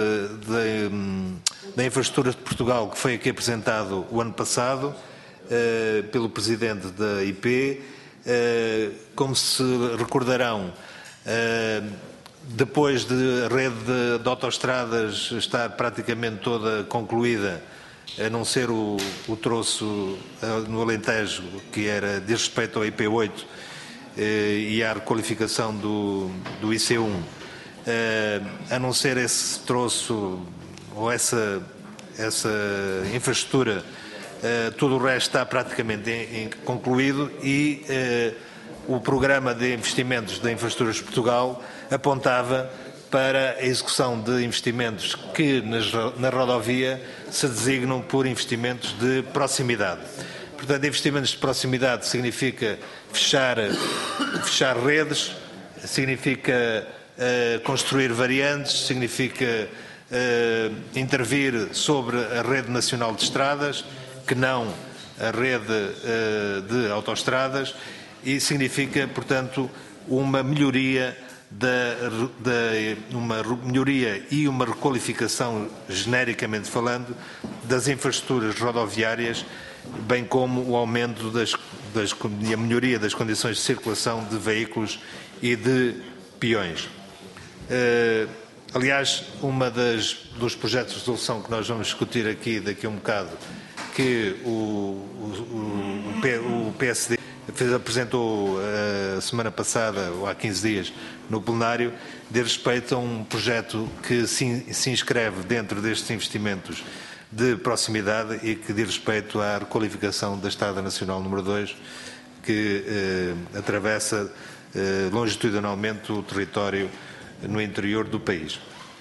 da infraestrutura de Portugal que foi aqui apresentado o ano passado eh, pelo Presidente da I P. Eh, como se recordarão, eh, depois de a rede de, de autoestradas estar praticamente toda concluída, a não ser o, o troço eh, no Alentejo, que era diz respeito ao I P oito eh, e à requalificação do, do I C um, Uh, a não ser esse troço ou essa, essa infraestrutura, uh, todo o resto está praticamente em, em concluído e uh, o programa de investimentos da Infraestruturas de Portugal apontava para a execução de investimentos que nas, na rodovia se designam por investimentos de proximidade. Portanto, investimentos de proximidade significa fechar, fechar redes, significa Uh, construir variantes, significa uh, intervir sobre a rede nacional de estradas, que não a rede uh, de autoestradas, e significa, portanto, uma melhoria, da, da, uma melhoria e uma requalificação, genericamente falando, das infraestruturas rodoviárias, bem como o aumento das, das, e a melhoria das condições de circulação de veículos e de peões. Uh, aliás, uma das dos projetos de resolução que nós vamos discutir aqui daqui a um bocado, que o, o, o, o P S D fez, apresentou a semana passada, ou há quinze dias, no plenário, diz respeito a um projeto que se, se inscreve dentro destes investimentos de proximidade e que diz respeito à requalificação da Estrada Nacional número dois, que uh, atravessa uh, longitudinalmente o território no interior do país.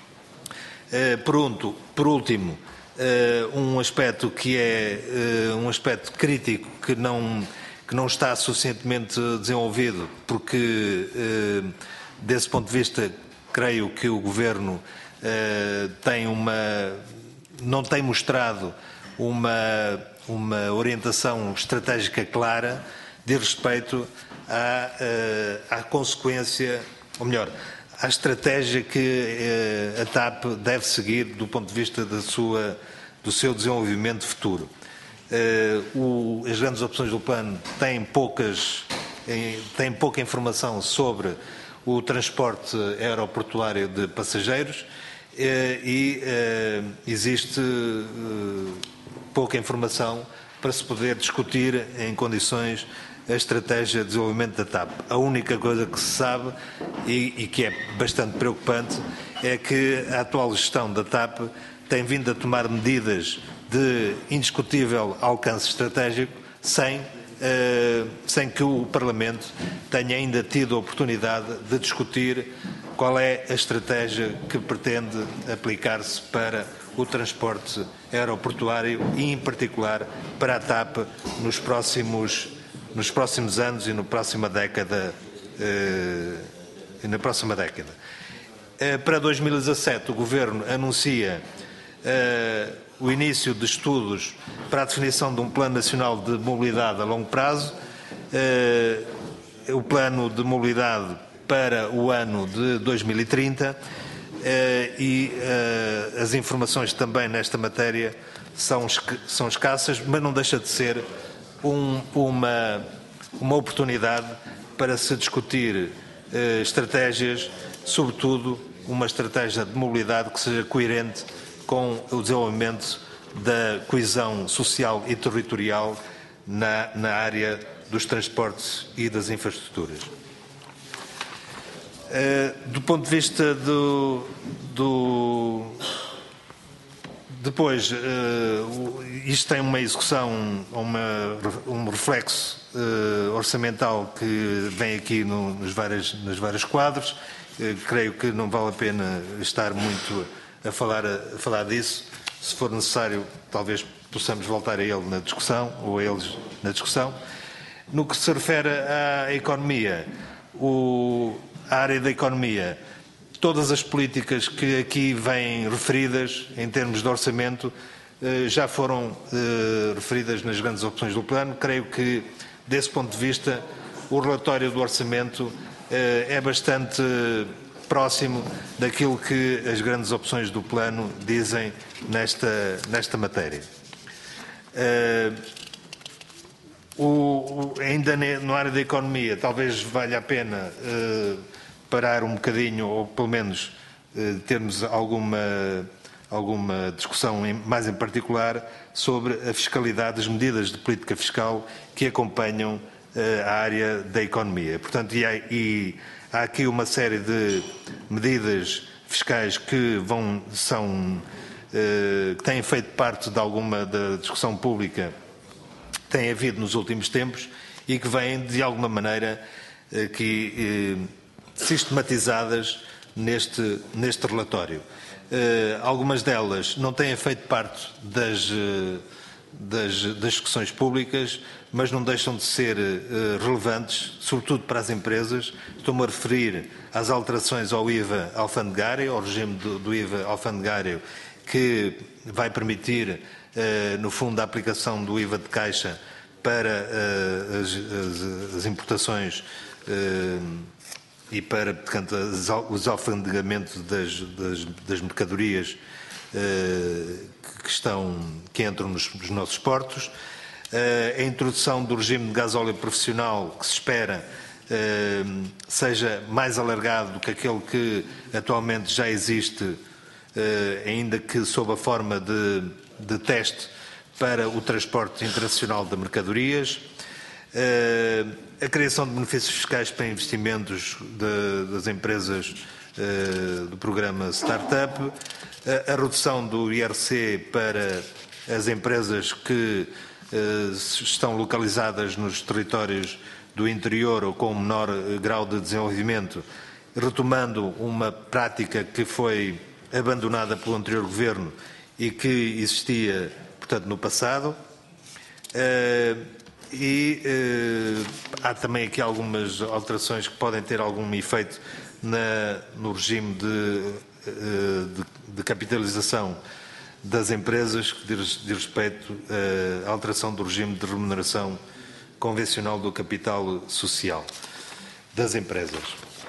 Por, por último, um aspecto que é um aspecto crítico que não, que não está suficientemente desenvolvido, porque, desse ponto de vista, creio que o Governo tem uma, não tem mostrado uma, uma orientação estratégica clara de respeito à, à consequência, ou melhor, à estratégia que eh, a TAP deve seguir do ponto de vista da sua, do seu desenvolvimento futuro. Eh, o, as grandes opções do plano têm, poucas, eh, têm pouca informação sobre o transporte aeroportuário de passageiros eh, e eh, existe eh, pouca informação para se poder discutir em condições a estratégia de desenvolvimento da TAP. A única coisa que se sabe, e, e que é bastante preocupante, é que a atual gestão da TAP tem vindo a tomar medidas de indiscutível alcance estratégico sem sem que o Parlamento tenha ainda tido a oportunidade de discutir qual é a estratégia que pretende aplicar-se para o transporte aeroportuário e, em particular, para a TAP nos próximos, nos próximos anos e na próxima década. E na próxima década. Para dois mil e dezassete, o Governo anuncia uh, o início de estudos para a definição de um Plano Nacional de Mobilidade a longo prazo, uh, o Plano de Mobilidade para o ano de dois mil e trinta, uh, e uh, as informações também nesta matéria são, são escassas, mas não deixa de ser um, uma, uma oportunidade para se discutir uh, estratégias, sobretudo uma estratégia de mobilidade que seja coerente com o desenvolvimento da coesão social e territorial na, na área dos transportes e das infraestruturas. Uh, do ponto de vista do... do depois, uh, isto tem uma execução, uma, um reflexo uh, orçamental que vem aqui no, nos, vários, nos vários quadros. Uh, creio que não vale a pena estar muito a falar, a, a falar disso. Se for necessário, talvez possamos voltar a ele na discussão, ou a eles na discussão. No que se refere à economia, o, a área da economia, todas as políticas que aqui vêm referidas em termos de orçamento já foram referidas nas grandes opções do plano. Creio que, desse ponto de vista, o relatório do orçamento é bastante próximo daquilo que as grandes opções do plano dizem nesta, nesta matéria. O, o, ainda na área da economia, talvez valha a pena parar um bocadinho, ou pelo menos eh, termos alguma, alguma discussão em, mais em particular sobre a fiscalidade, as medidas de política fiscal que acompanham eh, a área da economia. Portanto, e há, e há aqui uma série de medidas fiscais que vão, são, eh, que têm feito parte de alguma da discussão pública que tem havido nos últimos tempos e que vêm, de alguma maneira, eh, que eh, sistematizadas neste, neste relatório. Uh, algumas delas não têm feito parte das, uh, das, das discussões públicas, mas não deixam de ser uh, relevantes, sobretudo para as empresas. Estou-me a referir às alterações ao I V A alfandegário, ao regime do, do I V A alfandegário, que vai permitir, uh, no fundo, a aplicação do I V A de caixa para uh, as, as, as importações uh, e para, portanto, os alfandegamentos das, das, das mercadorias eh, que, estão, que entram nos, nos nossos portos, eh, a introdução do regime de gasóleo profissional, que se espera eh, seja mais alargado do que aquele que atualmente já existe, eh, ainda que sob a forma de, de teste para o transporte internacional de mercadorias. Uh, a criação de benefícios fiscais para investimentos de, das empresas uh, do programa Startup, uh, a redução do I R C para as empresas que uh, estão localizadas nos territórios do interior ou com menor grau de desenvolvimento, retomando uma prática que foi abandonada pelo anterior governo e que existia, portanto, no passado. Uh, E eh, há também aqui algumas alterações que podem ter algum efeito na, no regime de, de, de capitalização das empresas, que diz, diz respeito à alteração do regime de remuneração convencional do capital social das empresas.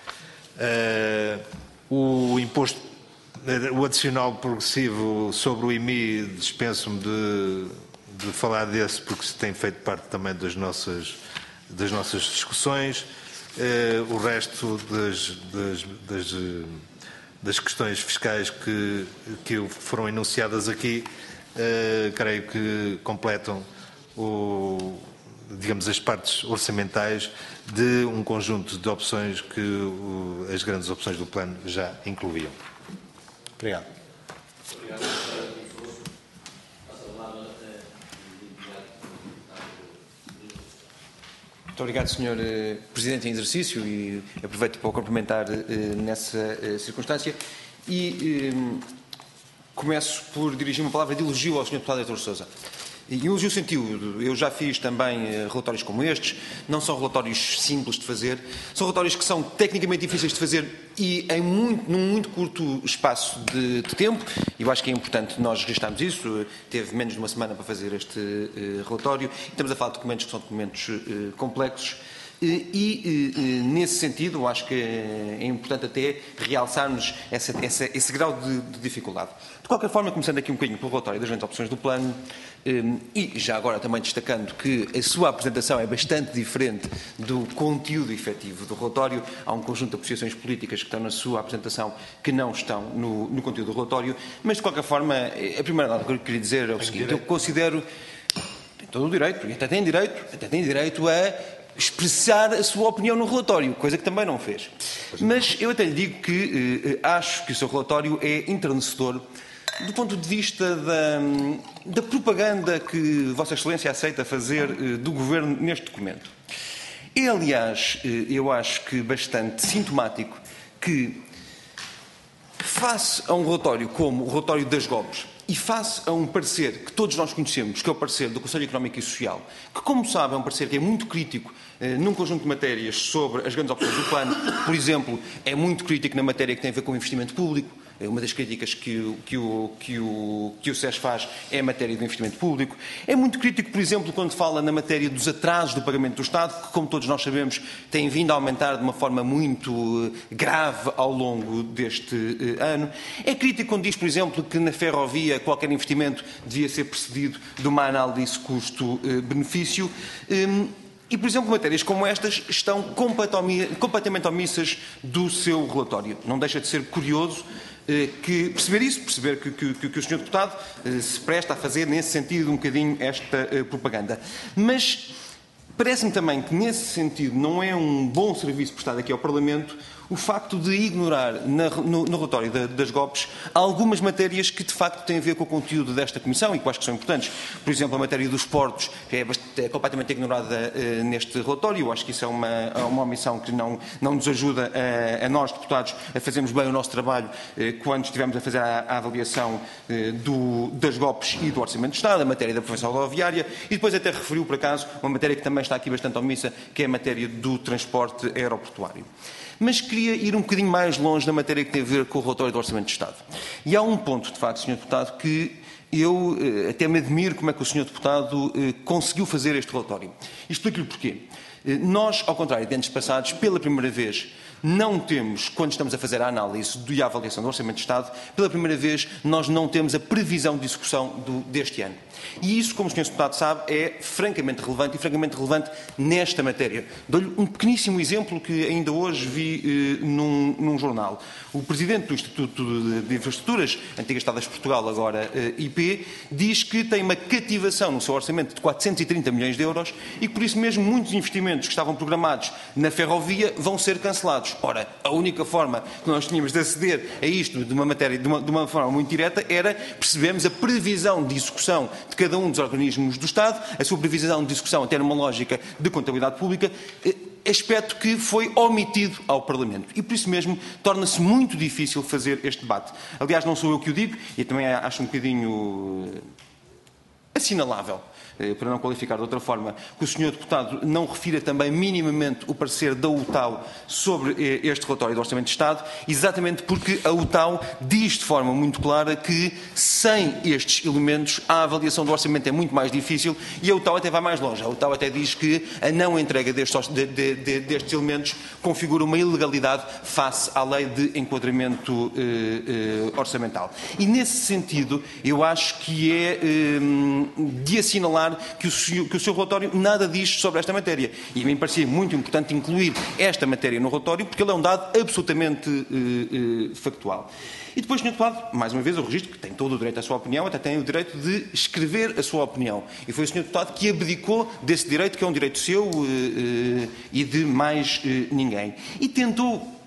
Uh, o imposto, o adicional progressivo sobre o I M I, dispenso-me de... de falar desse, porque se tem feito parte também das nossas, das nossas discussões. Eh, o resto das, das, das, das questões fiscais que, que foram enunciadas aqui, eh, creio que completam o, digamos, as partes orçamentais de um conjunto de opções que o, as grandes opções do plano já incluíam. Obrigado. Obrigado. Muito obrigado, senhor Presidente em exercício, e aproveito para o cumprimentar nessa circunstância. E começo por dirigir uma palavra de elogio ao senhor Deputado Heitor Sousa. E elogio o sentido. Eu já fiz também relatórios como estes, não são relatórios simples de fazer, são relatórios que são tecnicamente difíceis de fazer e em muito, num muito curto espaço de, de tempo. Eu acho que é importante nós registarmos isso. Teve menos de uma semana para fazer este uh, relatório. E estamos a falar de documentos que são documentos uh, complexos. E, e, nesse sentido, acho que é importante até realçarmos essa, essa, esse grau de, de dificuldade. De qualquer forma, começando aqui um bocadinho pelo relatório das grandes opções do plano, e já agora também destacando que a sua apresentação é bastante diferente do conteúdo efetivo do relatório. Há um conjunto de apreciações políticas que estão na sua apresentação que não estão no, no conteúdo do relatório, mas de qualquer forma, a primeira nota que eu queria dizer é o seguinte: eu considero, tem todo o direito, e até tem direito, até tem direito a expressar a sua opinião no relatório, coisa que também não fez. Mas eu até lhe digo que eh, acho que o seu relatório é enternecedor do ponto de vista da, da propaganda que Vossa Excelência aceita fazer eh, do Governo neste documento. É, aliás, eh, eu acho que bastante sintomático que, face a um relatório como o relatório das G O Bs, e face a um parecer que todos nós conhecemos, que é o parecer do Conselho Económico e Social, que, como sabe, é um parecer que é muito crítico eh, num conjunto de matérias sobre as grandes opções do plano. Por exemplo, é muito crítico na matéria que tem a ver com o investimento público. Uma das críticas que o, que, o, que, o, que o S E S faz é a matéria do investimento público. É muito crítico, por exemplo, quando fala na matéria dos atrasos do pagamento do Estado, que, como todos nós sabemos, tem vindo a aumentar de uma forma muito grave ao longo deste ano. É crítico quando diz, por exemplo, que na ferrovia qualquer investimento devia ser precedido de uma análise custo-benefício. E, por exemplo, matérias como estas estão completamente omissas do seu relatório. Não deixa de ser curioso que perceber isso, perceber que, que, que o senhor Deputado se presta a fazer, nesse sentido, um bocadinho esta propaganda. Mas parece-me também que, nesse sentido, não é um bom serviço prestado aqui ao Parlamento o facto de ignorar na, no, no relatório da, das G O Bs algumas matérias que, de facto, têm a ver com o conteúdo desta Comissão e que eu acho que são importantes. Por exemplo, a matéria dos portos, que é, bastante, é completamente ignorada uh, neste relatório. Eu acho que isso é uma, uma omissão que não, não nos ajuda a, a nós, deputados, a fazermos bem o nosso trabalho uh, quando estivermos a fazer a, a avaliação uh, do, das G O Bs e do Orçamento de Estado, a matéria da prevenção rodoviária, e depois até referiu, por acaso, uma matéria que também está aqui bastante omissa, que é a matéria do transporte aeroportuário. Mas queria ir um bocadinho mais longe na matéria que tem a ver com o relatório do Orçamento de Estado. E há um ponto, de facto, senhor Deputado, que eu eh, até me admiro como é que o senhor Deputado eh, conseguiu fazer este relatório. E explico-lhe porquê. Eh, nós, ao contrário de anos passados, pela primeira vez, não temos, quando estamos a fazer a análise e a avaliação do Orçamento de Estado, pela primeira vez nós não temos a previsão de execução do, deste ano. E isso, como o senhor Deputado sabe, é francamente relevante e francamente relevante nesta matéria. Dou-lhe um pequeníssimo exemplo que ainda hoje vi eh, num, num jornal. O Presidente do Instituto de Infraestruturas, Antigas Estradas de Portugal, agora eh, I P, diz que tem uma cativação no seu orçamento de quatrocentos e trinta milhões de euros e que, por isso mesmo, muitos investimentos que estavam programados na ferrovia vão ser cancelados. Ora, a única forma que nós tínhamos de aceder a isto de uma matéria, de uma, de uma forma muito direta, era percebermos a previsão de execução de cada um dos organismos do Estado, a sua previsão de execução até numa lógica de contabilidade pública, aspecto que foi omitido ao Parlamento. E por isso mesmo torna-se muito difícil fazer este debate. Aliás, não sou eu que o digo, e também acho um bocadinho assinalável, para não qualificar de outra forma, que o senhor Deputado não refira também minimamente o parecer da U T A U sobre este relatório do Orçamento de Estado, exatamente porque a U T A U diz de forma muito clara que sem estes elementos a avaliação do orçamento é muito mais difícil e a U T A U até vai mais longe. A U T A U até diz que a não entrega destes, de, de, de, destes elementos configura uma ilegalidade face à lei de enquadramento eh, eh, orçamental. E nesse sentido eu acho que é eh, de assinalar Que o, seu, que o seu relatório nada diz sobre esta matéria. E a mim parecia muito importante incluir esta matéria no relatório, porque ele é um dado absolutamente uh, uh, factual. E depois, senhor Deputado, mais uma vez eu registro que tem todo o direito à sua opinião, até tem o direito de escrever a sua opinião. E foi o senhor Deputado que abdicou desse direito, que é um direito seu uh, uh, e de mais uh, ninguém. E tentou,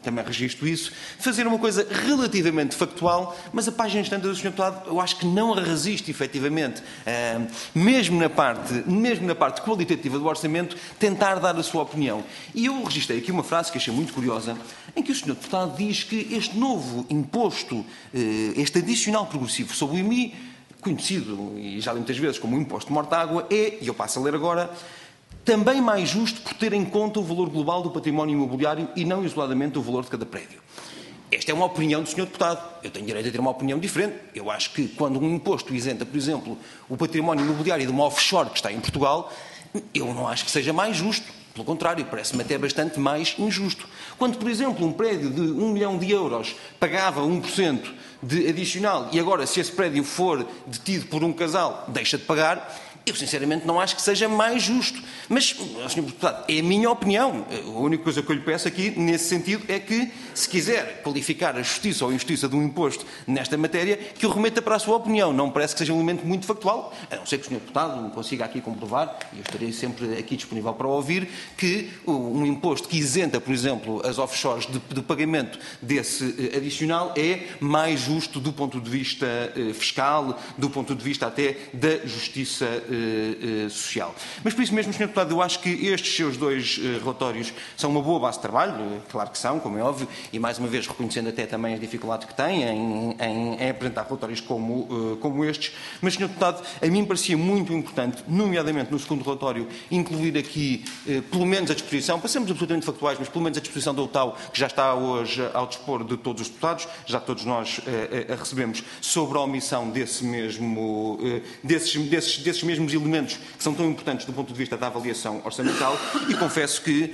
também registro isso, fazer uma coisa relativamente factual, mas a página instante do senhor Deputado eu acho que não resiste efetivamente, uh, mesmo, na parte, mesmo na parte qualitativa do orçamento, tentar dar a sua opinião. E eu registrei aqui uma frase que achei muito curiosa, em que o senhor Deputado diz que este novo imposto, uh, este adicional progressivo sobre o I M I, conhecido, e já li muitas vezes, como o imposto de morta-água, é, e eu passo a ler agora, também mais justo por ter em conta o valor global do património imobiliário e não isoladamente o valor de cada prédio. Esta é uma opinião do senhor Deputado. Eu tenho direito a ter uma opinião diferente. Eu acho que quando um imposto isenta, por exemplo, o património imobiliário de uma offshore que está em Portugal, eu não acho que seja mais justo. Pelo contrário, parece-me até bastante mais injusto. Quando, por exemplo, um prédio de um milhão de euros pagava um por cento de adicional e agora, se esse prédio for detido por um casal, deixa de pagar, eu sinceramente não acho que seja mais justo. Mas, senhor Deputado, é a minha opinião. A única coisa que eu lhe peço aqui, nesse sentido, é que, se quiser qualificar a justiça ou a injustiça de um imposto nesta matéria, que o remeta para a sua opinião. Não me parece que seja um elemento muito factual, a não ser que o senhor Deputado me consiga aqui comprovar, e eu estarei sempre aqui disponível para ouvir, que um imposto que isenta, por exemplo, as offshores de, de pagamento desse adicional é mais justo do ponto de vista fiscal, do ponto de vista até da justiça social. Mas por isso mesmo, senhor Deputado, eu acho que estes seus dois relatórios são uma boa base de trabalho, claro que são, como é óbvio, e mais uma vez reconhecendo até também as dificuldades que têm em, em, em apresentar relatórios como, como estes, mas, senhor Deputado, a mim parecia muito importante, nomeadamente no segundo relatório, incluir aqui, pelo menos a disposição, para sermos absolutamente factuais, mas pelo menos a disposição da U T A U, que já está hoje ao dispor de todos os deputados, já todos nós a, a, a recebemos, sobre a omissão desse mesmo, desses, desses, desses mesmos elementos que são tão importantes do ponto de vista da avaliação orçamental, e confesso que,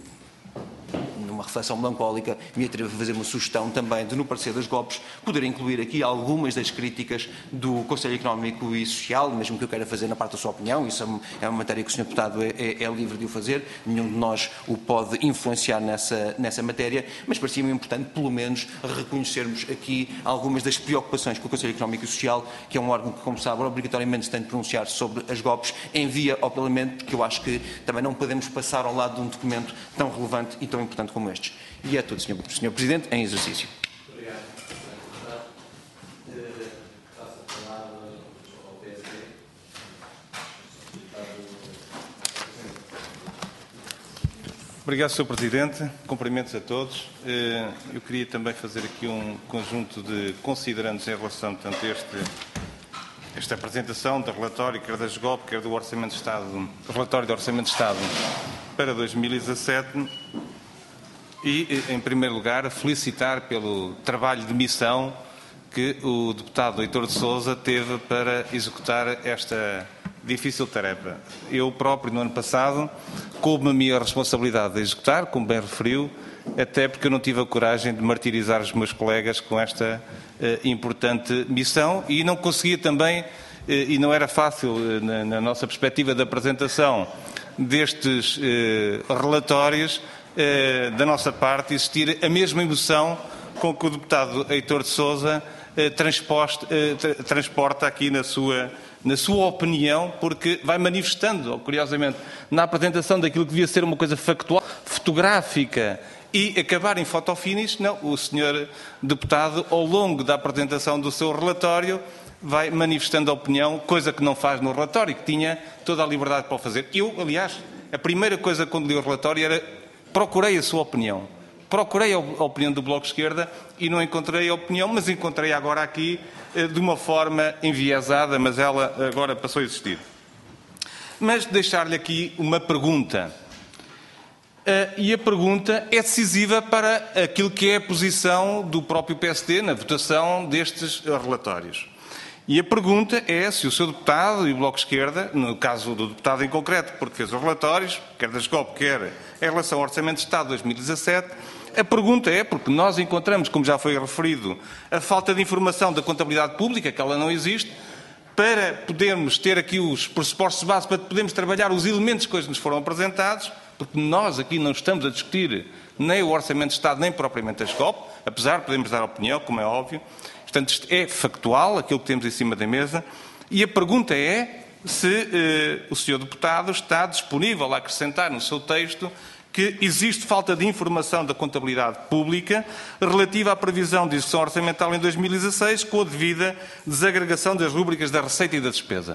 numa reflexão melancólica, me atrevo a fazer uma sugestão também de, no parecer das G O Ps, poder incluir aqui algumas das críticas do Conselho Económico e Social, mesmo que eu queira fazer na parte da sua opinião, isso é uma matéria que o senhor Deputado é, é, é livre de o fazer, nenhum de nós o pode influenciar nessa, nessa matéria, mas parecia-me importante, pelo menos, reconhecermos aqui algumas das preocupações que o Conselho Económico e Social, que é um órgão que, como sabe, obrigatoriamente se tem de pronunciar sobre as G O Ps, envia ao Parlamento, porque eu acho que também não podemos passar ao lado de um documento tão relevante e tão importante como estes. E é tudo, senhor senhor Presidente, em exercício. Obrigado. Obrigado, senhor Presidente. Cumprimentos a todos. Eu queria também fazer aqui um conjunto de considerandos em relação, portanto, a este, esta apresentação do relatório, quer da G O P, quer do Orçamento de Estado, do relatório do Orçamento de Estado para dois mil e dezassete. E, em primeiro lugar, felicitar pelo trabalho de missão que o deputado Heitor de Sousa teve para executar esta difícil tarefa. Eu próprio, no ano passado, coube-me a minha responsabilidade de executar, como bem referiu, até porque eu não tive a coragem de martirizar os meus colegas com esta uh, importante missão e não conseguia também, uh, e não era fácil, uh, na, na nossa perspectiva de apresentação destes uh, relatórios, Uh, da nossa parte, existir a mesma emoção com que o deputado Heitor de Sousa uh, transposta, uh, tra transporta aqui na sua, na sua opinião, porque vai manifestando, curiosamente, na apresentação daquilo que devia ser uma coisa factual, fotográfica e acabar em fotofinish. Não, o senhor deputado, ao longo da apresentação do seu relatório, vai manifestando a opinião, coisa que não faz no relatório, que tinha toda a liberdade para o fazer. Eu, aliás, a primeira coisa quando li o relatório era procurei a sua opinião. Procurei a opinião do Bloco de Esquerda e não encontrei a opinião, mas encontrei agora aqui de uma forma enviesada, mas ela agora passou a existir. Mas deixar-lhe aqui uma pergunta. E a pergunta é decisiva para aquilo que é a posição do próprio P S D na votação destes relatórios. E a pergunta é se o seu deputado e o Bloco de Esquerda, no caso do deputado em concreto, porque fez os relatórios, quer da G O P, quer em relação ao Orçamento de Estado de dois mil e dezassete, a pergunta é, porque nós encontramos, como já foi referido, a falta de informação da contabilidade pública, que ela não existe, para podermos ter aqui os pressupostos de base, para podermos trabalhar os elementos que hoje nos foram apresentados, porque nós aqui não estamos a discutir nem o Orçamento de Estado, nem propriamente a G O P, apesar de podermos dar opinião, como é óbvio. Portanto, isto é factual, aquilo que temos em cima da mesa, e a pergunta é se eh, o senhor deputado está disponível a acrescentar no seu texto que existe falta de informação da contabilidade pública relativa à previsão de execução orçamental em dois mil e dezasseis, com a devida desagregação das rúbricas da receita e da despesa.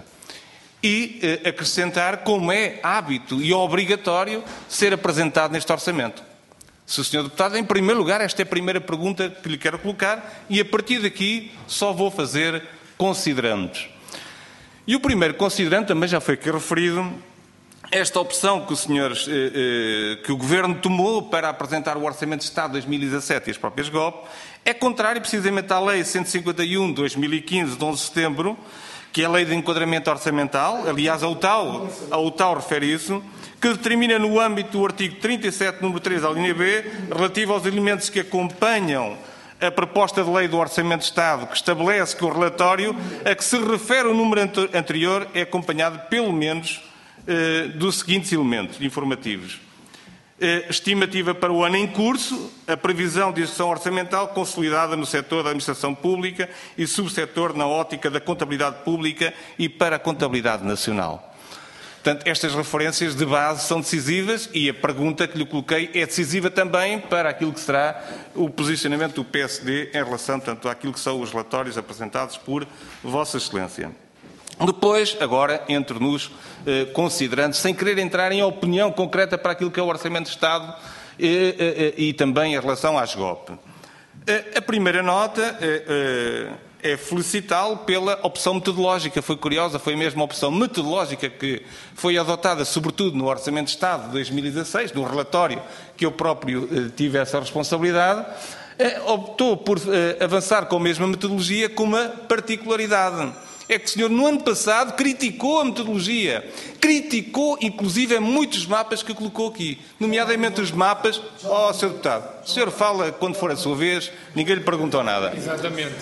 E eh, acrescentar como é hábito e obrigatório ser apresentado neste orçamento. Se o senhor Deputado, em primeiro lugar, esta é a primeira pergunta que lhe quero colocar e a partir daqui só vou fazer considerandos. E o primeiro considerante também já foi aqui referido, esta opção que o, senhor, eh, eh, que o Governo tomou para apresentar o Orçamento de Estado de dois mil e dezassete e as próprias G O P é contrário precisamente à Lei cento e cinquenta e um de dois mil e quinze, de onze de setembro, que é a Lei de Enquadramento Orçamental, aliás, a U T A U, a U T A U refere isso, que determina no âmbito do artigo trinta e sete, número três, a linha B, relativo aos elementos que acompanham a proposta de lei do Orçamento de Estado, que estabelece que o relatório a que se refere o número anterior é acompanhado pelo menos eh, dos seguintes elementos informativos. Eh, estimativa para o ano em curso, a previsão de execução orçamental consolidada no setor da administração pública e subsetor na ótica da contabilidade pública e para a contabilidade nacional. Portanto, estas referências de base são decisivas e a pergunta que lhe coloquei é decisiva também para aquilo que será o posicionamento do P S D em relação, tanto àquilo que são os relatórios apresentados por Vossa Excelência. Depois, agora, entro nos eh, considerantes, sem querer entrar em opinião concreta para aquilo que é o Orçamento de Estado eh, eh, e também em relação às G O P. Eh, a primeira nota eh, eh, é felicitá-lo pela opção metodológica. Foi curiosa, foi a mesma opção metodológica que foi adotada, sobretudo no Orçamento de Estado de dois mil e dezasseis, no relatório que eu próprio eh, tive essa responsabilidade. Eh, optou por eh, avançar com a mesma metodologia com uma particularidade. É que o senhor, no ano passado, criticou a metodologia. Criticou, inclusive, muitos mapas que colocou aqui. Nomeadamente os mapas... Oh, senhor Deputado, o senhor fala quando for a sua vez, ninguém lhe perguntou nada. Exatamente.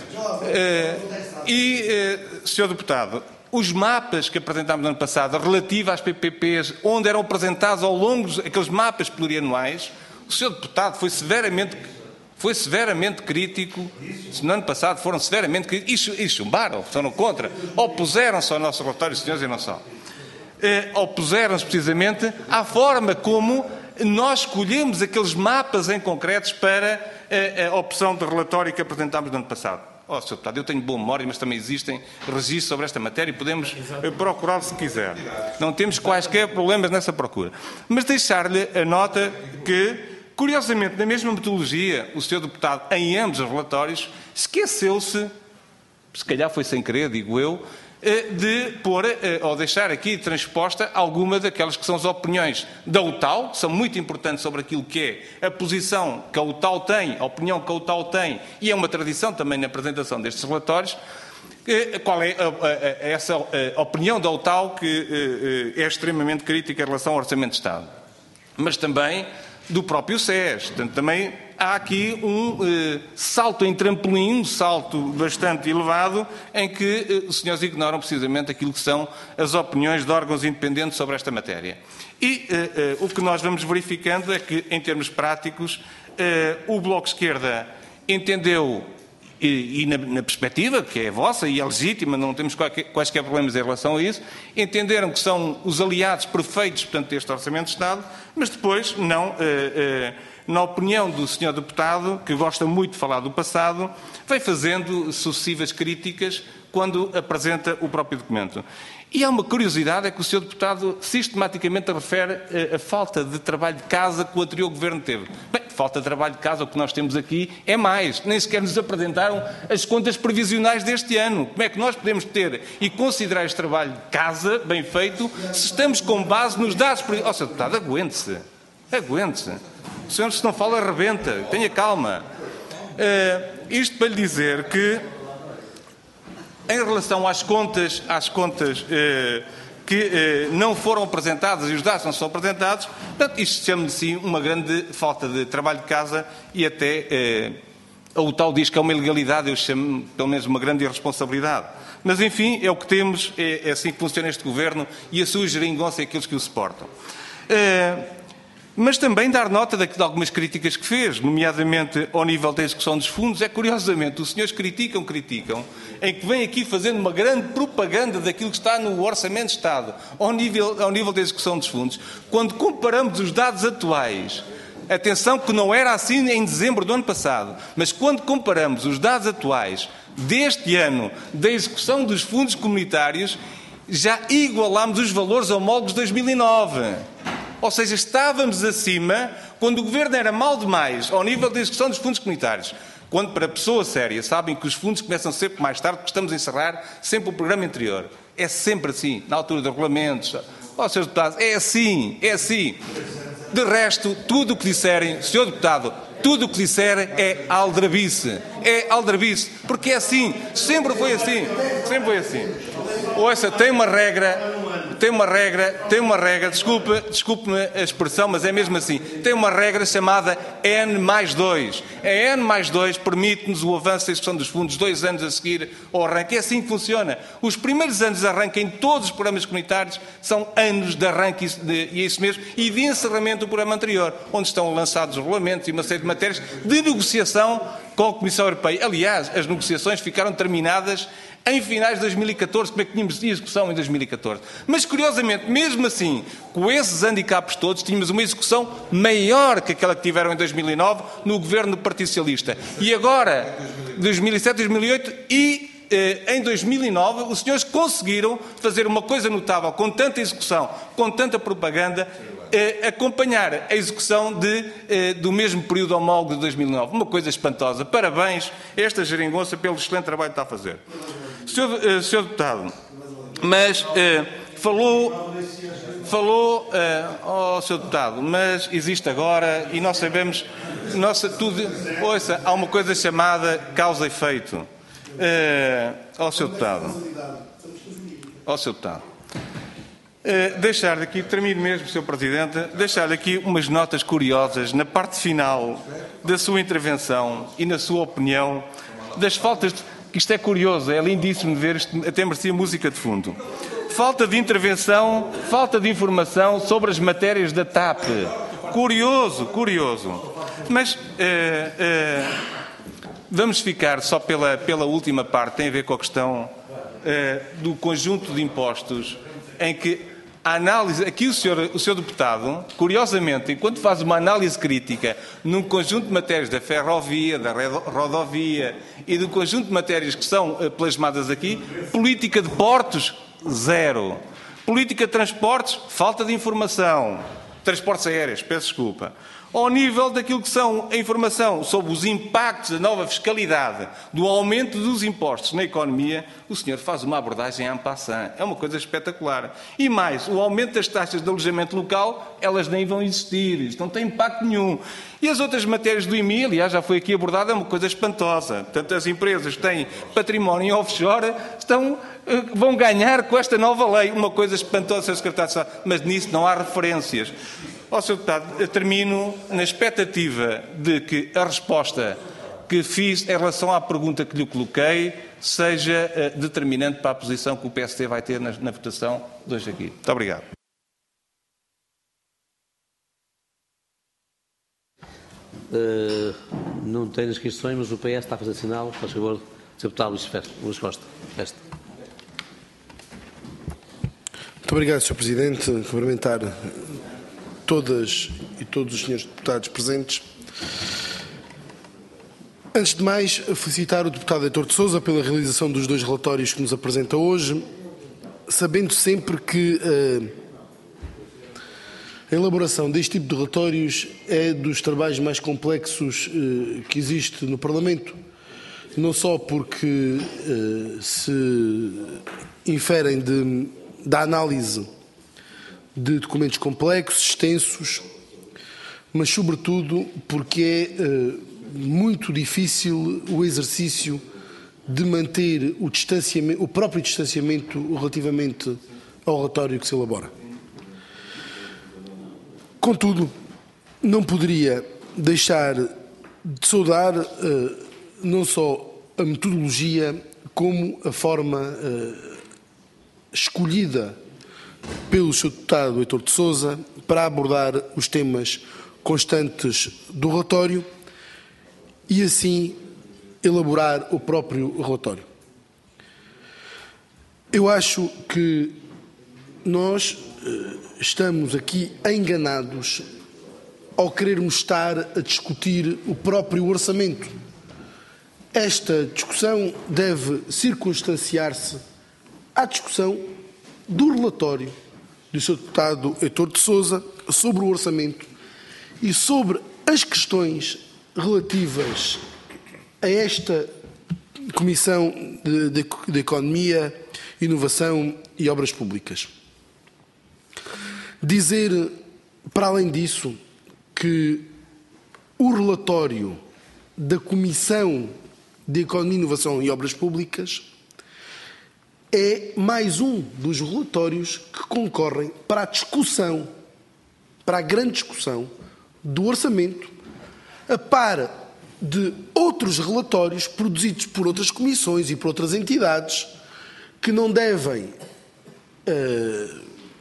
Uh, e, uh, senhor Deputado, os mapas que apresentámos no ano passado, relativos às P P Ps, onde eram apresentados ao longo daqueles mapas plurianuais, o senhor Deputado foi severamente... Foi severamente crítico, no ano passado foram severamente críticos, e chumbaram, foram contra, opuseram-se ao nosso relatório, senhores, e não só. Eh, opuseram-se precisamente à forma como nós escolhemos aqueles mapas em concretos para a, a opção de relatório que apresentámos no ano passado. Oh, senhor Deputado, eu tenho boa memória, mas também existem registros sobre esta matéria e podemos procurar se quiser. Não temos quaisquer problemas nessa procura. Mas deixar-lhe a nota que... Curiosamente, na mesma metodologia, o senhor Deputado, em ambos os relatórios, esqueceu-se, se calhar foi sem querer, digo eu, de pôr, ou deixar aqui transposta alguma daquelas que são as opiniões da U T A U, são muito importantes sobre aquilo que é a posição que a U T A U tem, a opinião que a U T A U tem, e é uma tradição também na apresentação destes relatórios. Qual é a, a, a, essa a opinião da U T A U que é extremamente crítica em relação ao Orçamento de Estado? Mas também do próprio S E S. Portanto, também há aqui um eh, salto em trampolim, um salto bastante elevado, em que eh, os senhores ignoram precisamente aquilo que são as opiniões de órgãos independentes sobre esta matéria. E eh, eh, o que nós vamos verificando é que, em termos práticos, eh, o Bloco de Esquerda entendeu, e, e na, na perspectiva, que é vossa e é legítima, não temos qualquer, quaisquer problemas em relação a isso, entenderam que são os aliados perfeitos, portanto, deste Orçamento de Estado, mas depois, não, eh, eh, na opinião do senhor Deputado, que gosta muito de falar do passado, vai fazendo sucessivas críticas quando apresenta o próprio documento. E há uma curiosidade, é que o senhor Deputado sistematicamente refere a, a falta de trabalho de casa que o anterior Governo teve. Bem, falta de trabalho de casa, o que nós temos aqui é mais. Nem sequer nos apresentaram as contas previsionais deste ano. Como é que nós podemos ter e considerar este trabalho de casa bem feito se estamos com base nos dados... Ó, oh, senhor Deputado, aguente-se. Aguente-se. O senhor, se não fala, arrebenta. Tenha calma. Uh, isto para lhe dizer que, em relação às contas, às contas eh, que eh, não foram apresentadas e os dados não são apresentados, portanto, isto chama de si uma grande falta de trabalho de casa e até eh, o tal diz que é uma ilegalidade, eu chamo pelo menos uma grande irresponsabilidade. Mas, enfim, é o que temos, é, é assim que funciona este Governo e a sua geringonça é aqueles que o suportam. Eh, Mas também dar nota de algumas críticas que fez, nomeadamente ao nível da execução dos fundos. É curiosamente, os senhores criticam, criticam, em que vem aqui fazendo uma grande propaganda daquilo que está no Orçamento de Estado, ao nível, ao nível da execução dos fundos, quando comparamos os dados atuais, atenção que não era assim em dezembro do ano passado, mas quando comparamos os dados atuais deste ano da execução dos fundos comunitários, já igualámos os valores homólogos de dois mil e nove. Ou seja, estávamos acima quando o Governo era mal demais ao nível da execução dos fundos comunitários. Quando, para a pessoa séria, sabem que os fundos começam sempre mais tarde, porque estamos a encerrar sempre o programa anterior. É sempre assim, na altura dos regulamentos. Ó, senhor Deputado, é assim, é assim. De resto, tudo o que disserem, senhor Deputado, tudo o que disserem é aldrabice. É aldrabice, porque é assim, sempre foi assim, sempre foi assim. Ouça, tem uma regra, tem uma regra, tem uma regra, desculpe, desculpe-me a expressão, mas é mesmo assim, tem uma regra chamada N mais dois. A N mais dois permite-nos o avanço da execução dos fundos dois anos a seguir ao arranque. É assim que funciona. Os primeiros anos de arranque em todos os programas comunitários são anos de arranque, e é isso mesmo, e de encerramento do programa anterior, onde estão lançados os regulamentos e uma série de matérias de negociação com a Comissão Europeia. Aliás, as negociações ficaram terminadas em finais de dois mil e catorze, como é que tínhamos execução em dois mil e catorze. Mas, curiosamente, mesmo assim, com esses handicaps todos, tínhamos uma execução maior que aquela que tiveram em dois mil e nove no governo do Partido Socialista. E agora, dois mil e sete, dois mil e oito e em dois mil e nove, os senhores conseguiram fazer uma coisa notável, com tanta execução, com tanta propaganda, eh, acompanhar a execução de, eh, do mesmo período homólogo de dois mil e nove. Uma coisa espantosa. Parabéns a esta geringonça pelo excelente trabalho que está a fazer. senhor eh, senhor Deputado, mas eh, falou, falou eh, oh, senhor Deputado, mas existe agora, e nós sabemos, nossa, tudo, ouça, há uma coisa chamada causa-efeito. Uh, ao senhor Deputado, ao senhor Deputado, uh, deixar daqui, termino mesmo, senhor Presidente, deixar daqui umas notas curiosas na parte final da sua intervenção e na sua opinião das faltas, de, que isto é curioso, é lindíssimo de ver, isto até merecia música de fundo. Falta de intervenção, falta de informação sobre as matérias da T A P. Curioso, curioso. Mas... Uh, uh, Vamos ficar só pela, pela última parte, tem a ver com a questão uh, do conjunto de impostos, em que a análise, aqui o senhor, o senhor Deputado, curiosamente, enquanto faz uma análise crítica num conjunto de matérias da ferrovia, da rodovia e do conjunto de matérias que são uh, plasmadas aqui, política de portos, zero. Política de transportes, falta de informação. Transportes aéreos, peço desculpa. Ao nível daquilo que são a informação sobre os impactos da nova fiscalidade, do aumento dos impostos na economia, o senhor faz uma abordagem en passant. É uma coisa espetacular. E mais, o aumento das taxas de alojamento local, elas nem vão existir. Isto não tem impacto nenhum. E as outras matérias do I M I, aliás, já foi aqui abordada, é uma coisa espantosa. Portanto, as empresas que têm património em offshore estão, vão ganhar com esta nova lei. Uma coisa espantosa, senhor Secretário de Estado. Mas nisso não há referências. Ó, senhor Deputado, termino na expectativa de que a resposta que fiz em relação à pergunta que lhe coloquei seja uh, determinante para a posição que o P S D vai ter na, na votação de hoje aqui. Muito obrigado. Uh, não tenho inscrições, mas o P S está a fazer sinal. Faz favor, senhor Deputado Luís, Fer, Luís Costa. Festa. Muito obrigado, senhor Presidente. Cumprimentar todas e todos os senhores deputados presentes. Antes de mais, felicitar o deputado Heitor de Sousa pela realização dos dois relatórios que nos apresenta hoje, sabendo sempre que uh, a elaboração deste tipo de relatórios é dos trabalhos mais complexos uh, que existe no Parlamento, não só porque uh, se inferem de, da análise de documentos complexos, extensos, mas sobretudo porque é uh, muito difícil o exercício de manter o, distanciamento, o próprio distanciamento relativamente ao relatório que se elabora. Contudo, não poderia deixar de saudar uh, não só a metodologia como a forma uh, escolhida pelo senhor deputado Heitor de Sousa para abordar os temas constantes do relatório e assim elaborar o próprio relatório. Eu acho que nós uh, estamos aqui enganados ao querermos estar a discutir o próprio orçamento. Esta discussão deve circunstanciar-se à discussão do relatório do senhor Deputado Heitor de Sousa sobre o orçamento e sobre as questões relativas a esta Comissão de, de, de Economia, Inovação e Obras Públicas. Dizer, para além disso, que o relatório da Comissão de Economia, Inovação e Obras Públicas é mais um dos relatórios que concorrem para a discussão, para a grande discussão do orçamento, a par de outros relatórios produzidos por outras comissões e por outras entidades que não devem, uh,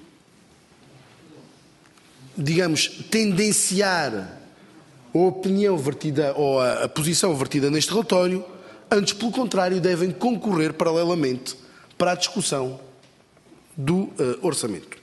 digamos, tendenciar a opinião vertida ou a, a posição vertida neste relatório, antes, pelo contrário, devem concorrer paralelamente para a discussão do uh, orçamento.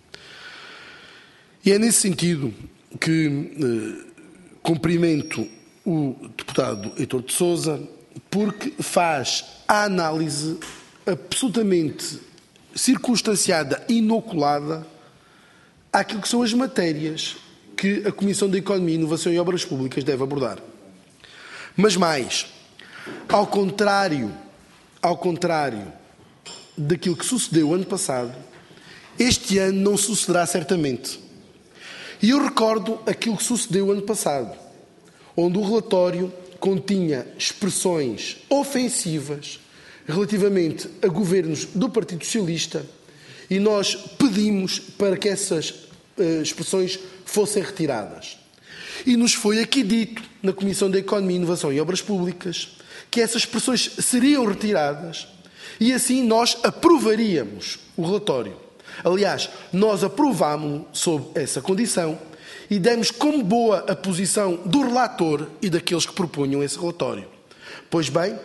E é nesse sentido que uh, cumprimento o deputado Heitor de Sousa, porque faz a análise absolutamente circunstanciada e inoculada àquilo que são as matérias que a Comissão de Economia, Inovação e Obras Públicas deve abordar. Mas mais, ao contrário, ao contrário daquilo que sucedeu ano passado, este ano não sucederá certamente. E eu recordo aquilo que sucedeu ano passado, onde o relatório continha expressões ofensivas relativamente a governos do Partido Socialista e nós pedimos para que essas uh, expressões fossem retiradas. E nos foi aqui dito, na Comissão de Economia, Inovação e Obras Públicas, que essas expressões seriam retiradas e assim nós aprovaríamos o relatório. Aliás, nós aprovámo-lo sob essa condição e demos como boa a posição do relator e daqueles que propunham esse relatório. Pois bem,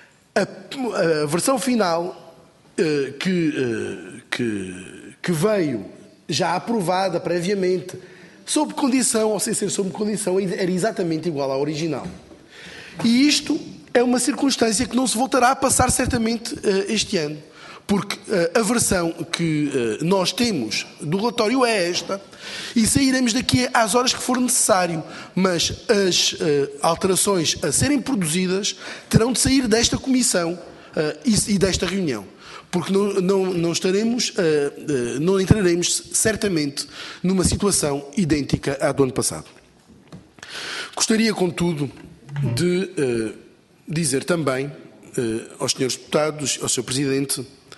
a, a versão final uh, que, uh, que, que veio já aprovada previamente, sob condição ou sem ser sob condição, era exatamente igual à original. E isto é uma circunstância que não se voltará a passar certamente uh, este ano, porque uh, a versão que uh, nós temos do relatório é esta, e sairemos daqui às horas que for necessário, mas as uh, alterações a serem produzidas terão de sair desta comissão uh, e, e desta reunião, porque não, não, não estaremos, uh, uh, não entraremos certamente numa situação idêntica à do ano passado. Gostaria, contudo, de uh, dizer também uh, aos senhores deputados, ao senhor Presidente,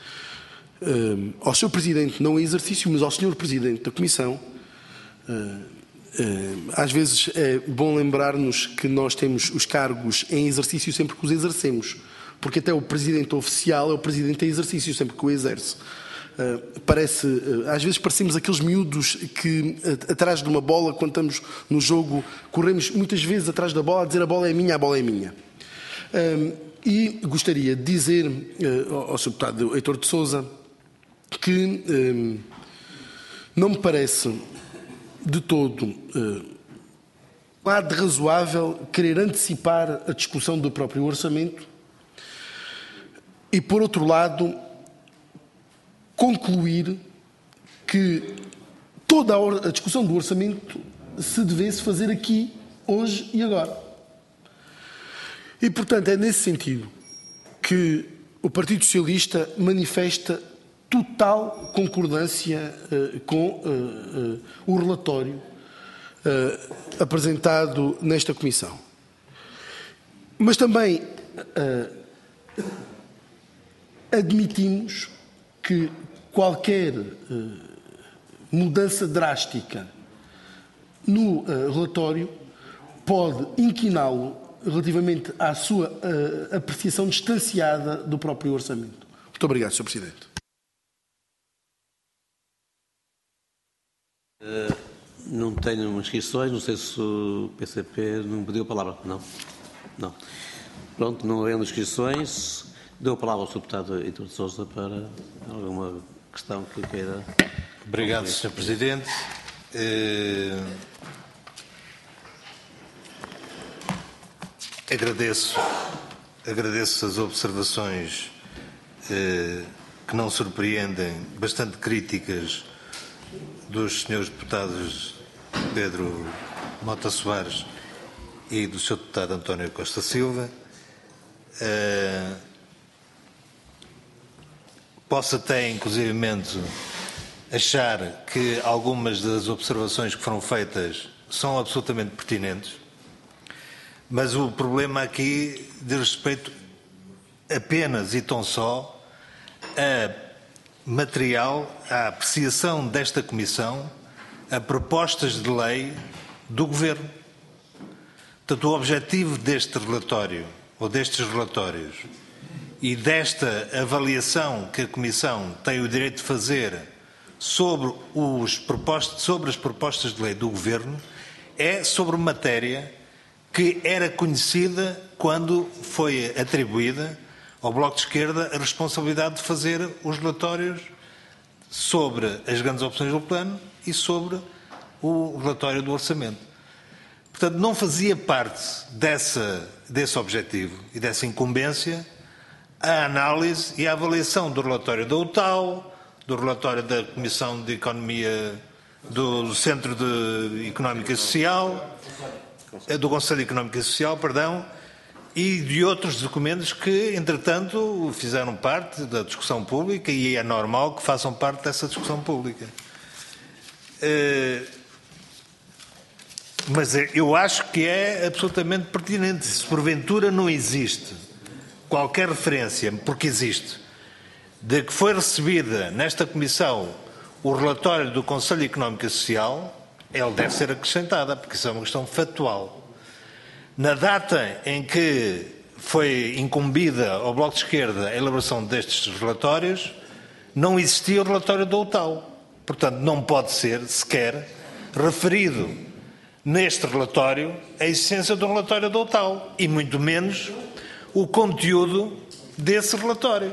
uh, ao senhor Presidente, não em exercício, mas ao senhor Presidente da Comissão, uh, uh, às vezes é bom lembrar-nos que nós temos os cargos em exercício sempre que os exercemos, porque até o Presidente oficial é o Presidente em exercício sempre que o exerce. Uh, parece, uh, às vezes parecemos aqueles miúdos que uh, atrás de uma bola, quando estamos no jogo, corremos muitas vezes atrás da bola a dizer a bola é minha, a bola é minha. Uh, e gostaria de dizer uh, ao senhor Deputado Heitor de Sousa que uh, não me parece de todo uh, nada de razoável querer antecipar a discussão do próprio orçamento e, por outro lado, concluir que toda a discussão do orçamento se devesse fazer aqui, hoje e agora. E, portanto, é nesse sentido que o Partido Socialista manifesta total concordância uh, com uh, uh, o relatório uh, apresentado nesta Comissão. Mas também uh, admitimos que qualquer uh, mudança drástica no uh, relatório pode inquiná-lo relativamente à sua uh, apreciação distanciada do próprio orçamento. Muito obrigado, senhor Presidente. Uh, não tenho inscrições, não sei se o P C P não pediu a palavra. Não. Não. Pronto, não havendo inscrições, Dou a palavra ao senhor Deputado Heitor de Sousa para alguma questão que queira. Obrigado, senhor Presidente. Eh, agradeço, agradeço as observações eh, que não surpreendem, bastante críticas dos senhores deputados Pedro Mota Soares e do senhor deputado António Costa Silva. Uh, posso até, inclusivamente, achar que algumas das observações que foram feitas são absolutamente pertinentes, mas o problema aqui diz respeito apenas e tão só a material, a apreciação desta Comissão a propostas de lei do Governo. Portanto, o objetivo deste relatório, ou destes relatórios, e desta avaliação que a Comissão tem o direito de fazer sobre, os propostos, sobre as propostas de lei do Governo, é sobre matéria que era conhecida quando foi atribuída ao Bloco de Esquerda a responsabilidade de fazer os relatórios sobre as grandes opções do plano e sobre o relatório do orçamento. Portanto, não fazia parte dessa, desse objetivo e dessa incumbência a análise e a avaliação do relatório da U T A L, do relatório da Comissão de Economia, do Centro de Económica e Social, do Conselho Económico e Social, perdão, e de outros documentos que, entretanto, fizeram parte da discussão pública e é normal que façam parte dessa discussão pública. Mas eu acho que é absolutamente pertinente. Se porventura não existe qualquer referência, porque existe, de que foi recebida nesta Comissão o relatório do Conselho Económico e Social, ele deve ser acrescentada, porque isso é uma questão factual. Na data em que foi incumbida ao Bloco de Esquerda a elaboração destes relatórios, não existia o relatório da U T A L. Portanto, não pode ser sequer referido neste relatório a existência do relatório da U T A L, e muito menos o conteúdo desse relatório.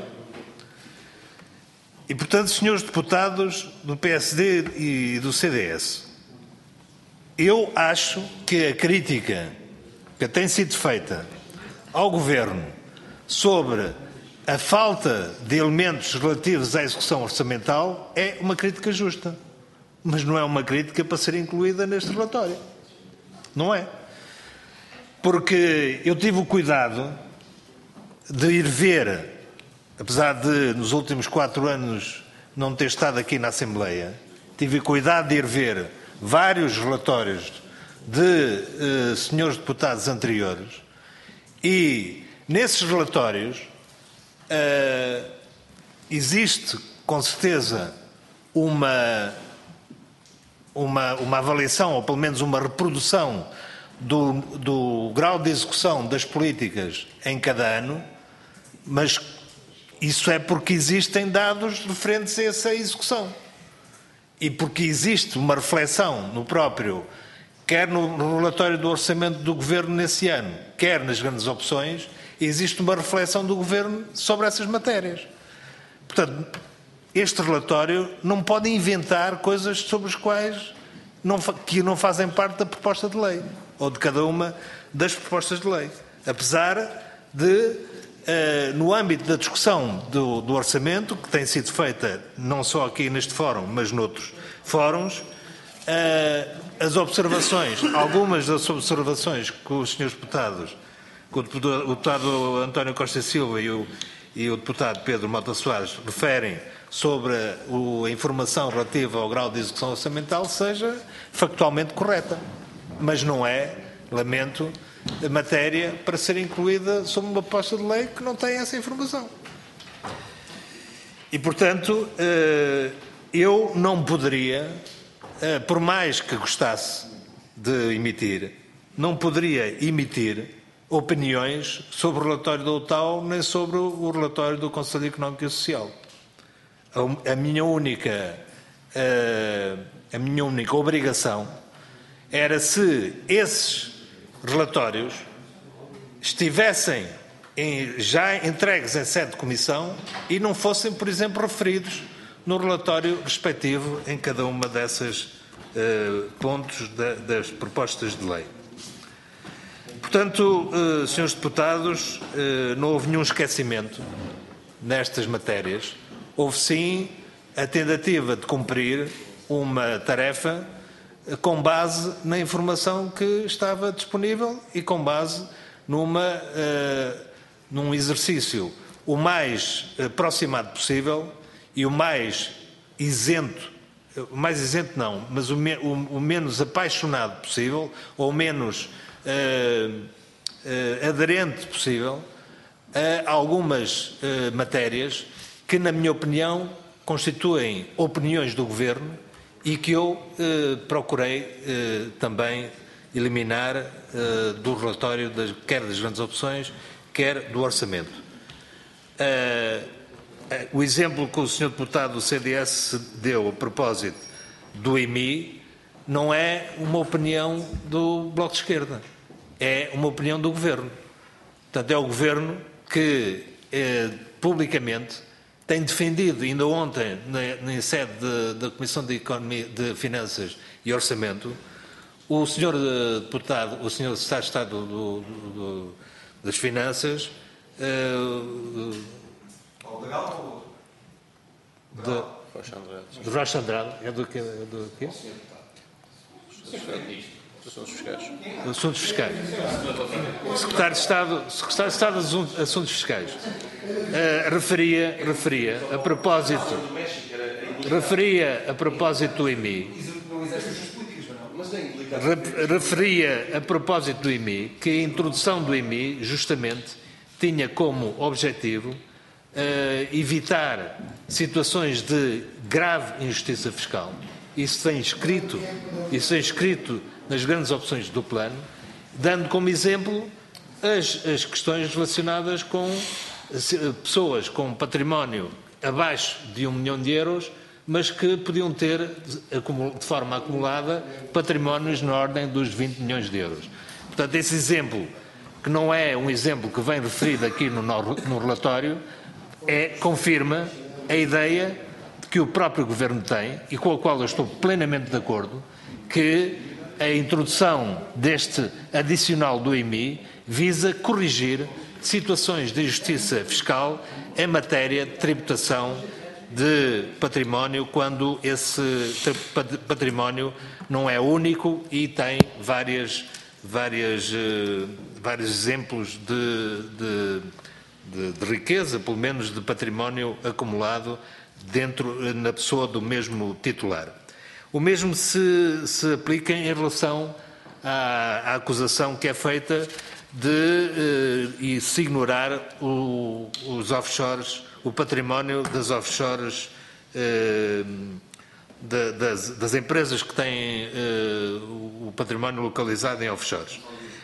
E, portanto, senhores deputados do P S D e do C D S, eu acho que a crítica que tem sido feita ao Governo sobre a falta de elementos relativos à execução orçamental é uma crítica justa, mas não é uma crítica para ser incluída neste relatório. Não é? Porque eu tive o cuidado de ir ver, apesar de nos últimos quatro anos não ter estado aqui na Assembleia, tive cuidado de ir ver vários relatórios de uh, senhores deputados anteriores, e nesses relatórios uh, existe com certeza uma, uma, uma avaliação, ou pelo menos uma reprodução do, do grau de execução das políticas em cada ano, mas isso é porque existem dados referentes a essa execução e porque existe uma reflexão no próprio, quer no relatório do orçamento do Governo nesse ano, quer nas grandes opções, existe uma reflexão do Governo sobre essas matérias. Portanto, este relatório não pode inventar coisas sobre as quais não, que não fazem parte da proposta de lei, ou de cada uma das propostas de lei. Apesar de, eh, no âmbito da discussão do, do orçamento, que tem sido feita não só aqui neste fórum, mas noutros fóruns, eh, as observações, algumas das observações que os senhores deputados, que o deputado, o deputado António Costa Silva e o, e o deputado Pedro Mota Soares referem sobre a informação relativa ao grau de execução orçamental, seja factualmente correta. Mas não é, lamento, a matéria para ser incluída sob uma proposta de lei que não tem essa informação. E, portanto, eu não poderia, por mais que gostasse de emitir, não poderia emitir opiniões sobre o relatório da U T A L nem sobre o relatório do Conselho Económico e Social. A minha única, a minha única obrigação era, se esses relatórios estivessem em, já entregues em sede de comissão e não fossem, por exemplo, referidos no relatório respectivo em cada uma dessas uh, pontos da, das propostas de lei. Portanto, uh, senhores deputados, uh, não houve nenhum esquecimento nestas matérias. Houve sim a tentativa de cumprir uma tarefa com base na informação que estava disponível e com base numa, uh, num exercício o mais aproximado possível e o mais isento, o mais isento não, mas o, me, o, o menos apaixonado possível, ou o menos uh, uh, aderente possível a algumas uh, matérias que, na minha opinião, constituem opiniões do Governo e que eu uh, procurei uh, também eliminar uh, do relatório, das, quer das grandes opções, quer do orçamento. Uh, uh, o exemplo que o senhor deputado do C D S deu a propósito do I M I não é uma opinião do Bloco de Esquerda, é uma opinião do Governo. Portanto, é o Governo que, eh, publicamente, tem defendido, ainda ontem, na, na sede da Comissão de, Economia, de Finanças e Orçamento, o senhor deputado, o senhor Secretário de Estado do, do, do, das Finanças, uh, de, do Rocha Andrade, é do que? É do quê? Assuntos fiscais. Assuntos fiscais. Secretário de Estado, Secretário de Estado de Assuntos Fiscais. Uh, referia, referia, a propósito, referia a propósito do I M I, referia a propósito do I M I que a introdução do I M I, justamente, tinha como objetivo uh, evitar situações de grave injustiça fiscal. Isso tem escrito, isso tem escrito nas grandes opções do plano, dando como exemplo as, as questões relacionadas com pessoas com património abaixo de um milhão de euros, mas que podiam ter, de forma acumulada, patrimónios na ordem dos vinte milhões de euros. Portanto, esse exemplo, que não é um exemplo que vem referido aqui no, no relatório, é, confirma a ideia que o próprio Governo tem, e com a qual eu estou plenamente de acordo, que a introdução deste adicional do I M I visa corrigir situações de injustiça fiscal em matéria de tributação de património, quando esse património não é único e tem várias, várias, uh, vários exemplos de, de, de, de riqueza, pelo menos de património acumulado dentro, na pessoa do mesmo titular. O mesmo se, se aplica em relação à, à acusação que é feita de uh, e se ignorar o, os offshores, o património das offshores, uh, de, das, das empresas que têm uh, o património localizado em offshores.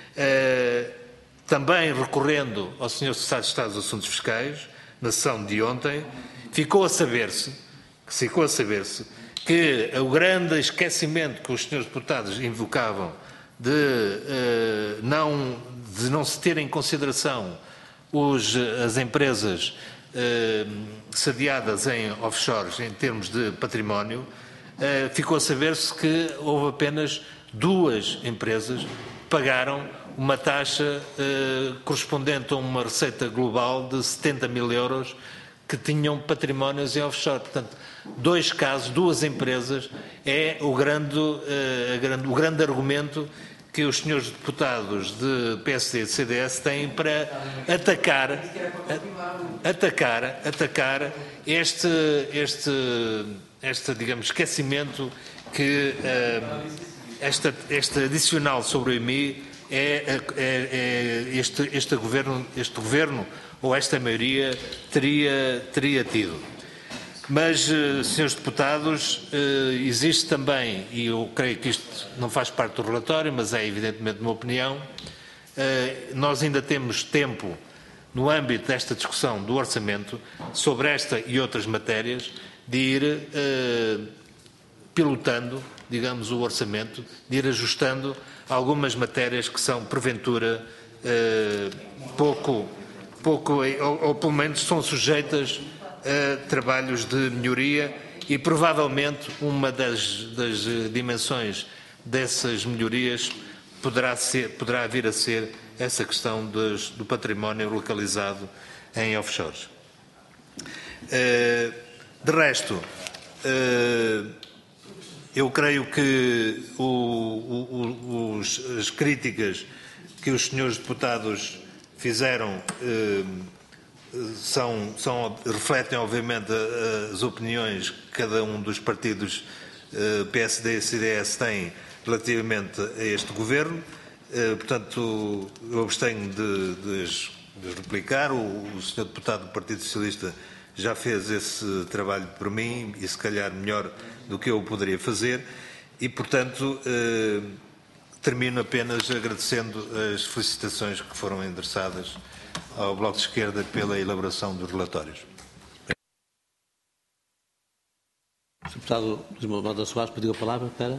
Uh, também recorrendo ao senhor Secretário de Estado dos Assuntos Fiscais, na sessão de ontem, ficou a saber-se, ficou a saber-se que o grande esquecimento que os senhores deputados invocavam de, uh, não, de não se ter em consideração os, as empresas uh, sediadas em offshores em termos de património, uh, ficou a saber-se que houve apenas duas empresas que pagaram uma taxa uh, correspondente a uma receita global de setenta mil euros que tinham patrimónios em offshore. Portanto, dois casos, duas empresas, é o grande, uh, a grande, o grande argumento que os senhores deputados de P S D e de C D S têm para atacar, a, atacar, atacar este, este, este, digamos, esquecimento que uh, esta, este adicional sobre o I M I é, é, é este, este, governo, este governo ou esta maioria teria, teria tido. Mas, senhores deputados, existe também, e eu creio que isto não faz parte do relatório, mas é evidentemente uma opinião, nós ainda temos tempo, no âmbito desta discussão do orçamento, sobre esta e outras matérias, de ir pilotando, digamos, o orçamento, de ir ajustando algumas matérias que são, porventura, pouco, pouco, ou, ou pelo menos são sujeitas a trabalhos de melhoria e provavelmente uma das, das dimensões dessas melhorias poderá, ser, poderá vir a ser essa questão dos, do património localizado em offshores. De resto, eu creio que o, o, os, as críticas que os senhores deputados fizeram são, são, refletem obviamente as opiniões que cada um dos partidos P S D e C D S tem relativamente a este governo. Portanto, eu abstenho de, de, de replicar. O, o senhor deputado do Partido Socialista já fez esse trabalho por mim e se calhar melhor do que eu poderia fazer e, portanto, eh, termino apenas agradecendo as felicitações que foram endereçadas ao Bloco de Esquerda pela elaboração dos relatórios. O deputado Luís Mota Soares pediu a palavra para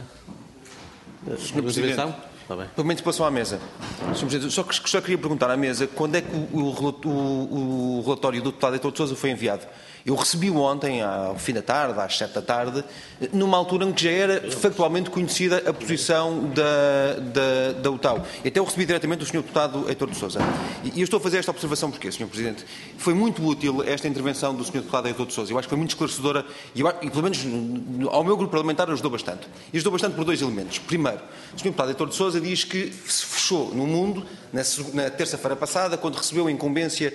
a senhor Presidente, Está bem. pelo menos passam à mesa. senhor Presidente, só, só queria perguntar à mesa quando é que o, o, o, o relatório do deputado Heitor de Sousa foi enviado. Eu recebi-o ontem, ao fim da tarde, às sete da tarde, numa altura em que já era factualmente conhecida a posição da, da, da U T A U. E até eu recebi diretamente do senhor deputado Heitor de Sousa. E eu estou a fazer esta observação porque, senhor Presidente, foi muito útil esta intervenção do senhor deputado Heitor de Sousa. Eu acho que foi muito esclarecedora e, eu, e pelo menos ao meu grupo parlamentar, ajudou bastante. E ajudou bastante por dois elementos. Primeiro, o senhor deputado Heitor de Sousa diz que se fechou no mundo na, na terça-feira passada, quando recebeu a incumbência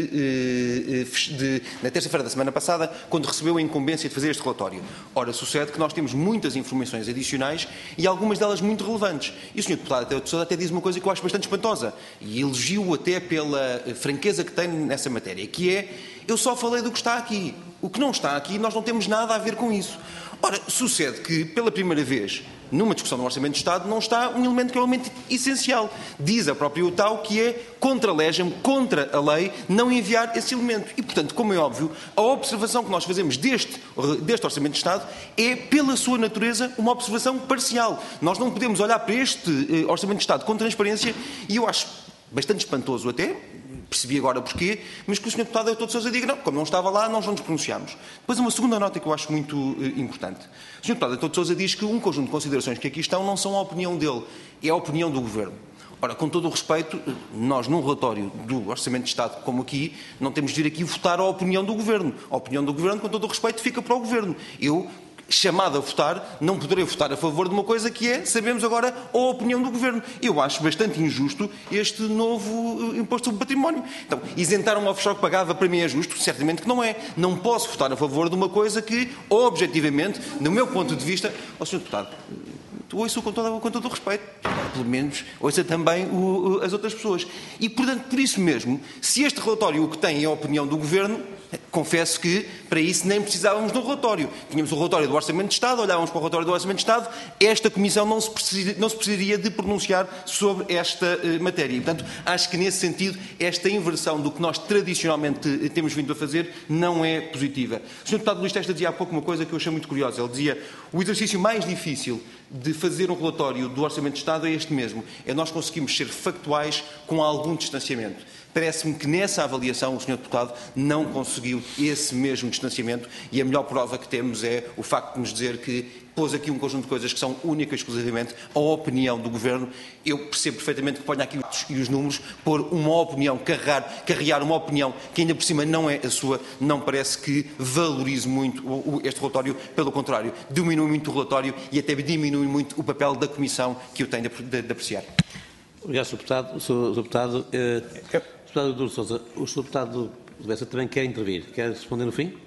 de, de na terça-feira da semana passada, quando recebeu a incumbência de fazer este relatório. Ora, sucede que nós temos muitas informações adicionais e algumas delas muito relevantes. E o senhor deputado Heitor de Sousa até diz uma coisa que eu acho bastante espantosa, e elogio-o até pela franqueza que tem nessa matéria, que é: eu só falei do que está aqui. O que não está aqui, nós não temos nada a ver com isso. Ora, sucede que, pela primeira vez, numa discussão do Orçamento de Estado, não está um elemento que é um elemento essencial. Diz a própria U T A U que é contra a legem, contra a lei, não enviar esse elemento. E, portanto, como é óbvio, a observação que nós fazemos deste, deste Orçamento de Estado é, pela sua natureza, uma observação parcial. Nós não podemos olhar para este eh, Orçamento de Estado com transparência, e eu acho bastante espantoso até, percebi agora porquê, mas que o senhor deputado Heitor de Sousa diga: não, como não estava lá, nós não nos pronunciamos. Depois, uma segunda nota que eu acho muito uh, importante. O senhor deputado Heitor de Sousa diz que um conjunto de considerações que aqui estão não são a opinião dele, é a opinião do Governo. Ora, com todo o respeito, nós, num relatório do Orçamento de Estado como aqui, não temos de vir aqui votar a opinião do Governo. A opinião do Governo, com todo o respeito, fica para o Governo. Eu, chamado a votar, não poderei votar a favor de uma coisa que é, sabemos agora, a opinião do Governo. Eu acho bastante injusto este novo imposto sobre património. Então, isentar um offshore que pagava, para mim é justo? Certamente que não é. Não posso votar a favor de uma coisa que, objetivamente, no meu ponto de vista... Ó, senhor Deputado, ouço com todo, com todo o respeito, pelo menos ouça também o, o, as outras pessoas. E, portanto, por isso mesmo, se este relatório o que tem é a opinião do Governo, confesso que, para isso, nem precisávamos de um relatório. Tínhamos o relatório do Orçamento de Estado, olhávamos para o relatório do Orçamento de Estado, esta Comissão não se, precisa, não se precisaria de pronunciar sobre esta uh, matéria. E, portanto, acho que, nesse sentido, esta inversão do que nós tradicionalmente uh, temos vindo a fazer não é positiva. O senhor Deputado Luís Testa dizia há pouco uma coisa que eu achei muito curiosa. Ele dizia: o exercício mais difícil de fazer um relatório do Orçamento de Estado é este mesmo, é nós conseguimos ser factuais com algum distanciamento. Parece-me que nessa avaliação o senhor Deputado não conseguiu esse mesmo distanciamento, e a melhor prova que temos é o facto de nos dizer que pôs aqui um conjunto de coisas que são única e exclusivamente a opinião do Governo. Eu percebo perfeitamente que ponha aqui os, e os números, pôr uma opinião, carregar, carregar uma opinião que ainda por cima não é a sua, não parece que valorize muito o, o, este relatório. Pelo contrário, diminui muito o relatório e até diminui muito o papel da Comissão que o tem de, de, de apreciar. Obrigado, senhor Deputado. senhor Deputado, eh, Deputado Duro Sousa, o senhor Deputado de Bessa também quer intervir. Quer responder no fim?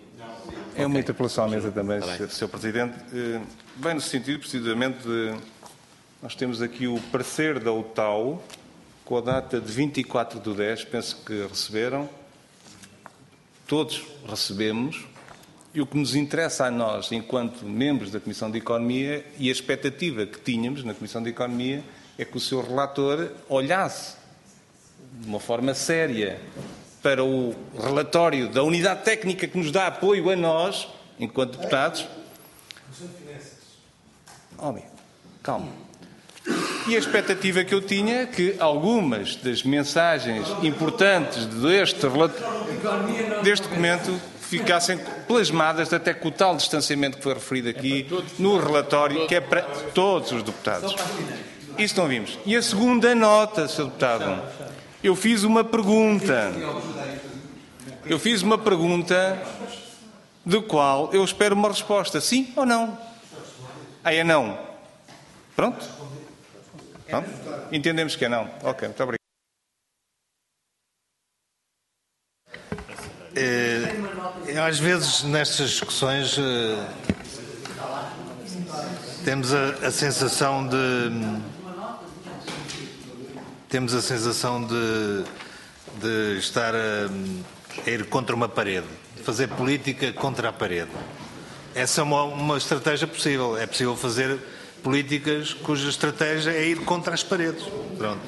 É uma interpelação à mesa também, Tá senhor Presidente. Bem no sentido, precisamente, de... Nós temos aqui o parecer da U T A U, com a data de vinte e quatro de dez, penso que receberam. Todos recebemos. E o que nos interessa a nós, enquanto membros da Comissão de Economia, e a expectativa que tínhamos na Comissão de Economia, é que o seu relator olhasse de uma forma séria para o relatório da unidade técnica que nos dá apoio a nós, enquanto deputados. Homem, calma. E a expectativa que eu tinha é que algumas das mensagens importantes deste, deste documento ficassem plasmadas, até com o tal distanciamento que foi referido aqui no relatório, que é para todos os deputados. Isso não vimos. E a segunda nota, senhor Deputado, eu fiz uma pergunta. Eu fiz uma pergunta do qual eu espero uma resposta, sim ou não. Ah, é não. Pronto? Pronto? Entendemos que é não. Ok, muito obrigado. É, às vezes, nestas discussões, é, temos a, a sensação de... Temos a sensação de, de estar a, a ir contra uma parede, de fazer política contra a parede. Essa é uma, uma estratégia possível. É possível fazer políticas cuja estratégia é ir contra as paredes. Pronto.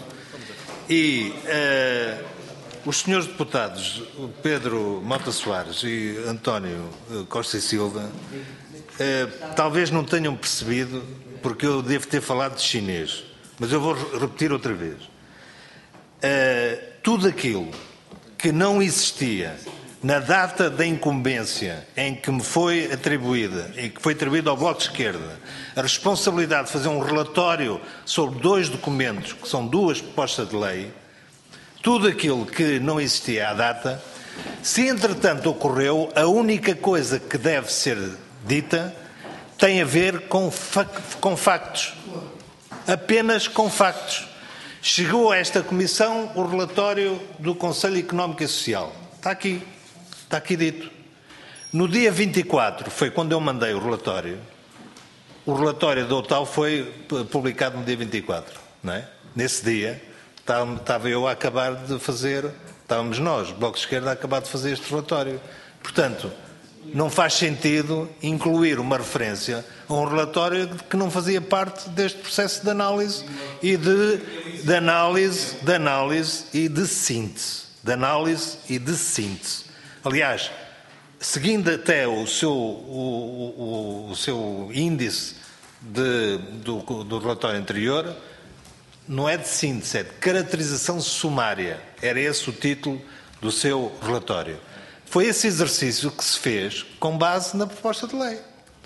E uh, os senhores deputados Pedro Mota Soares e António Costa e Silva uh, talvez não tenham percebido, porque eu devo ter falado de chinês, mas eu vou repetir outra vez. Uh, tudo aquilo que não existia na data da incumbência em que me foi atribuída, em que foi atribuída ao Bloco de Esquerda, a responsabilidade de fazer um relatório sobre dois documentos, que são duas propostas de lei, tudo aquilo que não existia à data, se entretanto ocorreu, a única coisa que deve ser dita tem a ver com, fac- com factos. Apenas com factos. Chegou a esta Comissão o relatório do Conselho Económico e Social. Está aqui. Está aqui dito. No dia vinte e quatro, foi quando eu mandei o relatório. O relatório do tal foi publicado no dia vinte e quatro. Não é? Nesse dia, estava eu a acabar de fazer, estávamos nós, Bloco de Esquerda, a acabar de fazer este relatório. Portanto, não faz sentido incluir uma referência a um relatório que não fazia parte deste processo de análise e de, de análise, de análise e de síntese. De análise e de síntese. Aliás, seguindo até o seu, o, o, o seu índice de, do, do relatório anterior, não é de síntese, é de caracterização sumária. Era esse o título do seu relatório. Foi esse exercício que se fez com base na proposta de lei.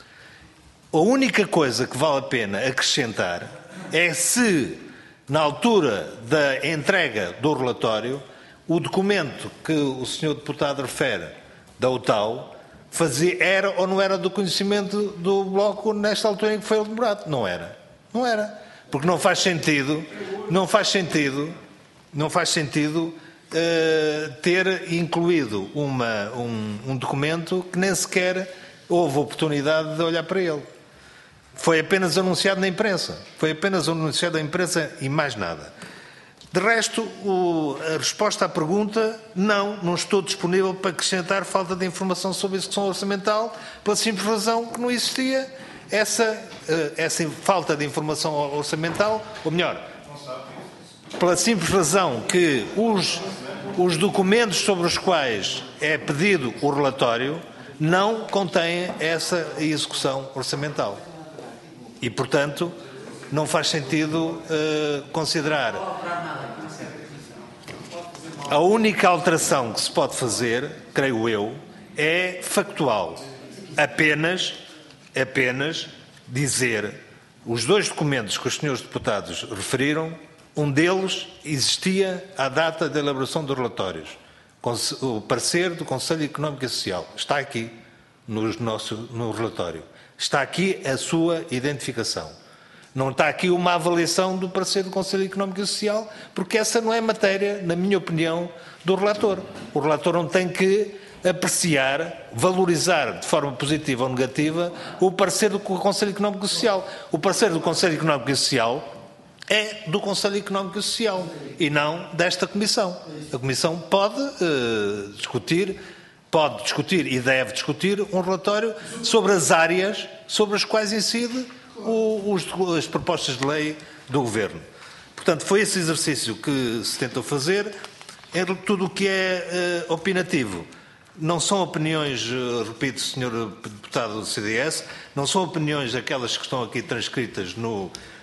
A única coisa que vale a pena acrescentar é se, na altura da entrega do relatório, o documento que o senhor deputado refere da U T A U fazia, era ou não era do conhecimento do Bloco nesta altura em que foi elaborado. Não era. Não era. Porque não faz sentido, não faz sentido, não faz sentido uh, ter incluído uma, um, um documento que nem sequer houve oportunidade de olhar para ele. Foi apenas anunciado na imprensa. Foi apenas anunciado na imprensa e mais nada. De resto, o, a resposta à pergunta, não, não estou disponível para acrescentar falta de informação sobre a execução orçamental, pela simples razão que não existia essa, essa falta de informação orçamental, ou melhor, pela simples razão que os, os documentos sobre os quais é pedido o relatório não contêm essa execução orçamental. E, portanto, não faz sentido uh, considerar. A única alteração que se pode fazer, creio eu, é factual. Apenas, apenas dizer os dois documentos que os senhores deputados referiram, um deles existia à data da elaboração dos relatórios. O parecer do Conselho Económico e Social está aqui no, nosso, no relatório. Está aqui a sua identificação. Não está aqui uma avaliação do parecer do Conselho Económico e Social, porque essa não é matéria, na minha opinião, do relator. O relator não tem que apreciar, valorizar de forma positiva ou negativa o parecer do Conselho Económico e Social. O parecer do Conselho Económico e Social é do Conselho Económico e Social e não desta Comissão. A Comissão pode uh, discutir, pode discutir e deve discutir um relatório sobre as áreas sobre as quais incide o, os, as propostas de lei do Governo. Portanto, foi esse exercício que se tentou fazer. É tudo o que é uh, opinativo. Não são opiniões, uh, repito, senhor Deputado do C D S, não são opiniões aquelas que estão aqui transcritas no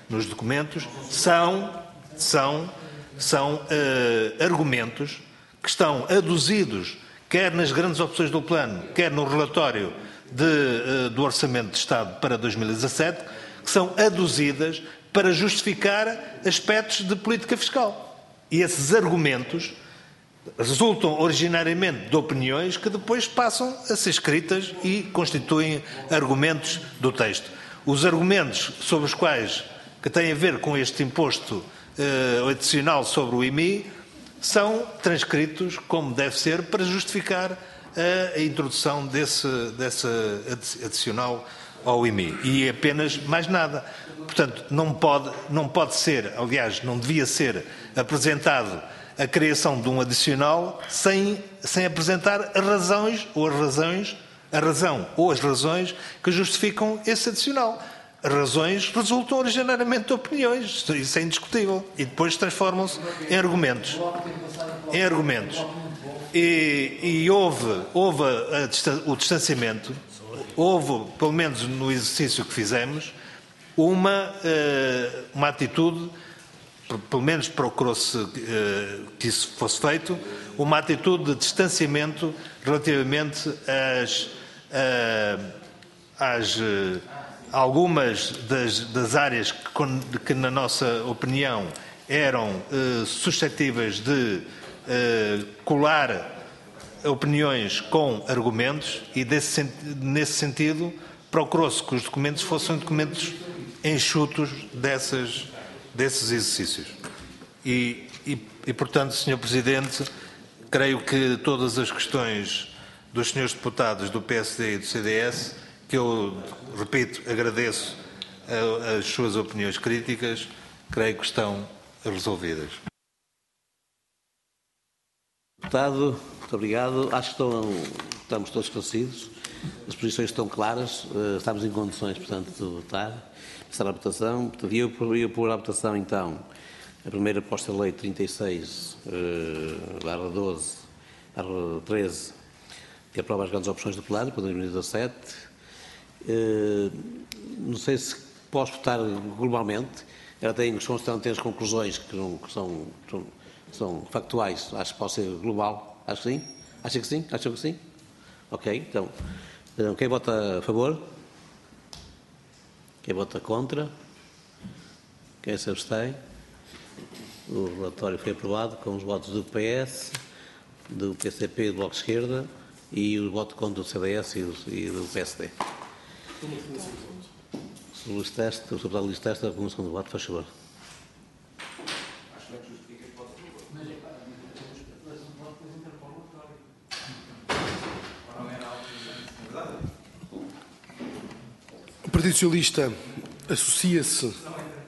nos documentos são, são, são uh, argumentos que estão aduzidos quer nas grandes opções do plano, quer no relatório de, uh, do Orçamento de Estado para dois mil e dezassete, que são aduzidas para justificar aspectos de política fiscal. E esses argumentos resultam originariamente de opiniões que depois passam a ser escritas e constituem argumentos do texto. Os argumentos sobre os quais, que têm a ver com este imposto uh, adicional sobre o I M I, são transcritos como deve ser para justificar a, a introdução desse, desse adicional ao I M I. E apenas mais nada. Portanto, não pode, não pode ser, aliás, não devia ser apresentado a criação de um adicional sem, sem apresentar as razões ou as razões, a razão ou as razões que justificam esse adicional. As razões resultam originariamente de opiniões, isso é indiscutível, e depois transformam-se em argumentos. Em argumentos. E, e houve, houve a, o distanciamento, houve, pelo menos no exercício que fizemos, uma, uma atitude, pelo menos procurou-se que isso fosse feito, uma atitude de distanciamento relativamente às, às algumas das, das áreas que, que, na nossa opinião, eram uh, suscetíveis de uh, colar opiniões com argumentos e, desse, nesse sentido, procurou-se que os documentos fossem documentos enxutos dessas, desses exercícios. E, e, e, portanto, senhor Presidente, creio que todas as questões dos senhores deputados do P S D e do C D S, que eu, repito, agradeço as suas opiniões críticas, creio que estão resolvidas. Deputado, muito obrigado. Acho que estão, estamos todos esclarecidos, as posições estão claras, estamos em condições, portanto, de votar. Passar a votação. Portanto, eu, eu pôr à votação, então, a primeira proposta de lei trinta e seis, barra doze, barra treze, que aprova as grandes opções do plano para dois mil e dezassete. Uh, não sei se posso votar globalmente. Ela tem, tem as conclusões que, não, que são, são, são factuais. Acho que pode ser global. Acho que sim. Acha que sim? Acha que sim? Ok. Então, então, quem vota a favor? Quem vota contra? Quem se abstém? O relatório foi aprovado com os votos do P S, do P C P e do Bloco de Esquerda e o voto contra do C D S e do, e do P S D. O Luís Teste, o deputado Luís Teste, com o segundo voto, faz favor. O Partido Socialista associa-se uh,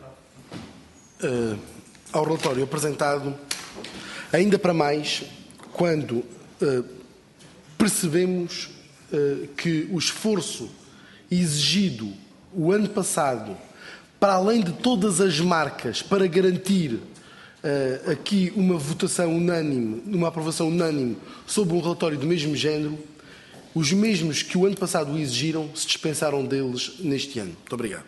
ao relatório apresentado, ainda para mais quando uh, percebemos uh, que o esforço exigido o ano passado, para além de todas as marcas, para garantir uh, aqui uma votação unânime, uma aprovação unânime sobre um relatório do mesmo género, os mesmos que o ano passado o exigiram se dispensaram deles neste ano. Muito obrigado.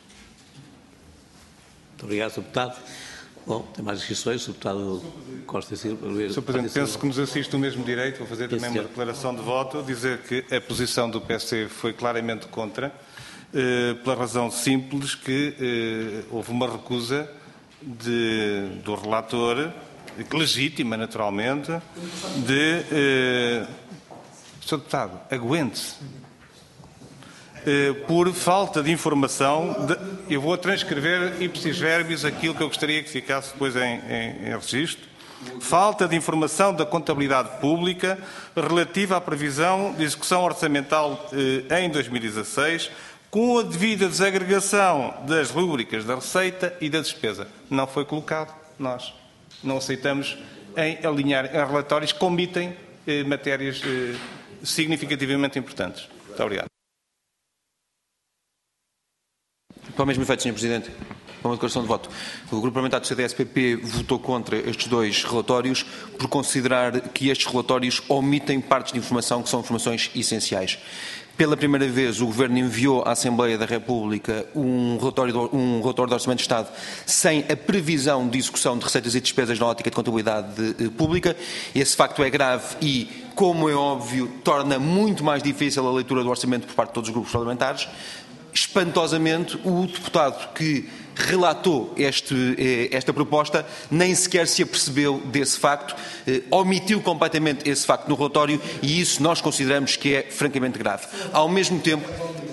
Muito obrigado, senhor Deputado. Bom, tem mais inscrições, o Deputado Costa e Silva. senhor Presidente, penso que nos assiste o mesmo direito, vou fazer também uma declaração de voto, dizer que a posição do P S D foi claramente contra, eh, pela razão simples que eh, houve uma recusa de, do relator, legítima naturalmente, de... Eh, senhor Deputado, aguente-se. Por falta de informação, de, eu vou transcrever ipsis verbis aquilo que eu gostaria que ficasse depois em, em, em registro. Falta de informação da contabilidade pública relativa à previsão de execução orçamental eh, em dois mil e dezasseis, com a devida desagregação das rúbricas da receita e da despesa. Não foi colocado. Nós não aceitamos em alinhar em relatórios que omitem eh, matérias eh, significativamente importantes. Muito obrigado. Para o mesmo efeito, senhor Presidente, para uma declaração de voto. O Grupo Parlamentar do C D S P P votou contra estes dois relatórios por considerar que estes relatórios omitem partes de informação que são informações essenciais. pela primeira vez o Governo enviou à Assembleia da República um relatório, de, um relatório de Orçamento de Estado sem a previsão de execução de receitas e despesas na ótica de contabilidade pública. Esse facto é grave e, como é óbvio, torna muito mais difícil a leitura do orçamento por parte de todos os grupos parlamentares. Espantosamente, o deputado que relatou este, esta proposta nem sequer se apercebeu desse facto, eh, omitiu completamente esse facto no relatório e isso nós consideramos que é francamente grave. Ao mesmo tempo,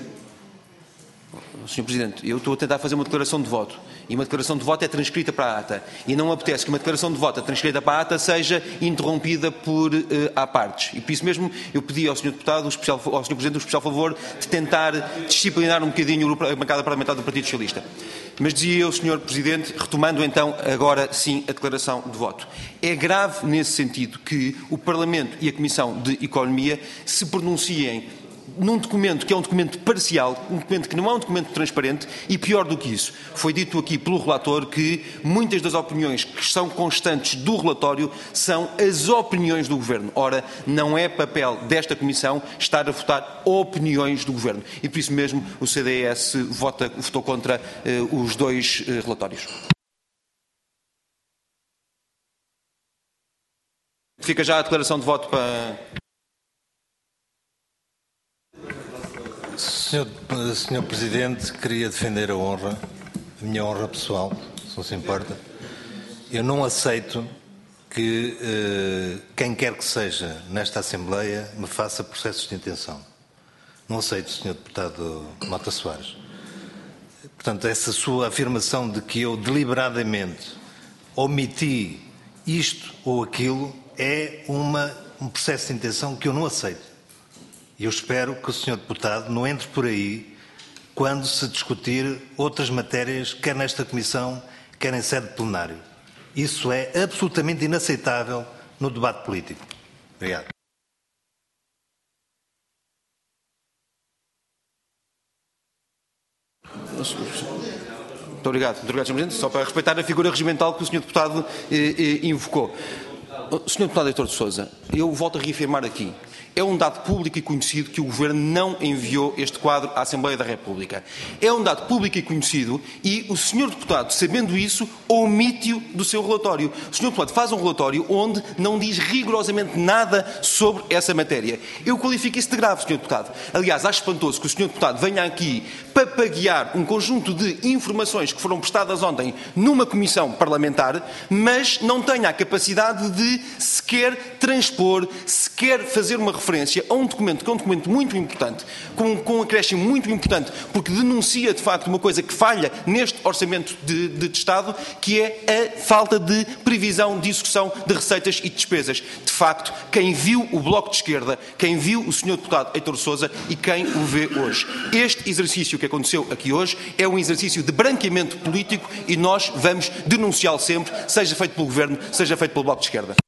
senhor Presidente, eu estou a tentar fazer uma declaração de voto e uma declaração de voto é transcrita para a ata e não apetece que uma declaração de voto transcrita para a ata seja interrompida por uh, à partes. E por isso mesmo eu pedi ao senhor Deputado, ao senhor Presidente, o especial favor de tentar disciplinar um bocadinho a bancada parlamentar do Partido Socialista. Mas dizia eu, senhor Presidente, retomando então agora sim a declaração de voto. É grave nesse sentido que o Parlamento e a Comissão de Economia se pronunciem num documento que é um documento parcial, um documento que não é um documento transparente e, pior do que isso, foi dito aqui pelo relator que muitas das opiniões que são constantes do relatório são as opiniões do Governo. Ora, não é papel desta Comissão estar a votar opiniões do Governo. E por isso mesmo o C D S vota, votou contra eh, os dois eh, relatórios. Fica já a declaração de voto para... Senhor, senhor Presidente, queria defender a honra, a minha honra pessoal, se não se importa. Eu não aceito que eh, quem quer que seja nesta Assembleia me faça processos de intenção. Não aceito, senhor Deputado Mota Soares. Portanto, essa sua afirmação de que eu deliberadamente omiti isto ou aquilo é uma, um processo de intenção que eu não aceito. E eu espero que o senhor Deputado não entre por aí quando se discutir outras matérias, quer nesta Comissão, quer em sede plenária. Isso é absolutamente inaceitável no debate político. Obrigado. Muito obrigado, muito obrigado, senhor Presidente. Só para respeitar a figura regimental que o senhor Deputado eh, eh, invocou. senhor Deputado Heitor de Sousa, eu volto a reafirmar aqui. É um dado público e conhecido que o Governo não enviou este quadro à Assembleia da República. É um dado público e conhecido e o senhor Deputado, sabendo isso, omite-o do seu relatório. O senhor Deputado faz um relatório onde não diz rigorosamente nada sobre essa matéria. Eu qualifico isso de grave, senhor Deputado. Aliás, acho espantoso que o senhor Deputado venha aqui papaguear um conjunto de informações que foram prestadas ontem numa comissão parlamentar, mas não tenha a capacidade de sequer transpor, sequer fazer uma referência a um documento que é um documento muito importante, com, com um acréscimo muito importante, porque denuncia de facto uma coisa que falha neste orçamento de, de, de Estado, que é a falta de previsão de execução de receitas e despesas. De facto, quem viu o Bloco de Esquerda, quem viu o senhor Deputado Heitor de Sousa e quem o vê hoje. Este exercício que aconteceu aqui hoje é um exercício de branqueamento político e nós vamos denunciá-lo sempre, seja feito pelo Governo, seja feito pelo Bloco de Esquerda.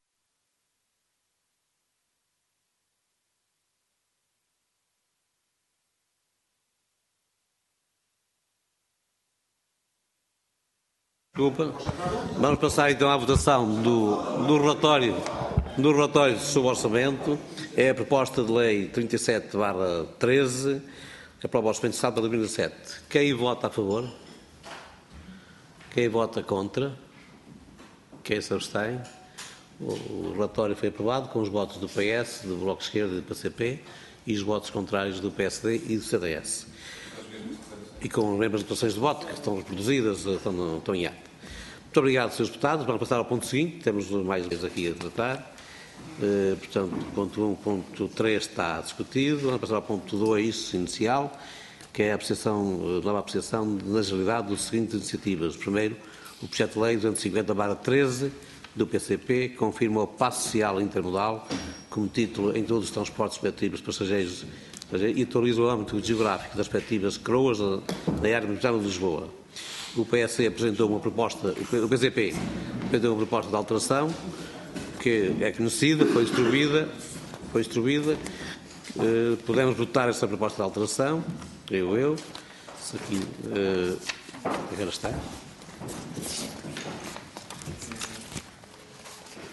Desculpa. Vamos passar então à votação do, do, relatório, do relatório sobre o orçamento. É a proposta de lei trinta e sete barra treze, que aprova o orçamento de Estado para dois mil e dezassete. Quem vota a favor? Quem vota contra? Quem se abstém? O relatório foi aprovado com os votos do P S, do Bloco de Esquerda e do P C P e os votos contrários do P S D e do C D S. E com as mesmas declarações de voto que estão reproduzidas, estão, estão em ato. Muito obrigado, senhores deputados. Vamos passar ao ponto seguinte. Temos mais leis aqui a tratar. Uh, portanto, ponto um, ponto três está discutido. Vamos passar ao ponto dois inicial, que é a apreciação, nova apreciação da agilidade das seguintes iniciativas. Primeiro, o projeto de lei duzentos e cinquenta barra treze do P C P, que confirma o passo social intermodal como título em todos os transportes coletivos passageiros e atualiza o âmbito geográfico das respectivas coroas da área metropolitana de Lisboa. O P S C apresentou uma proposta, o P C P apresentou uma proposta de alteração que é conhecida, foi distribuída, foi distribuída. Uh, podemos votar essa proposta de alteração, creio eu. Isso aqui, uh, agora está.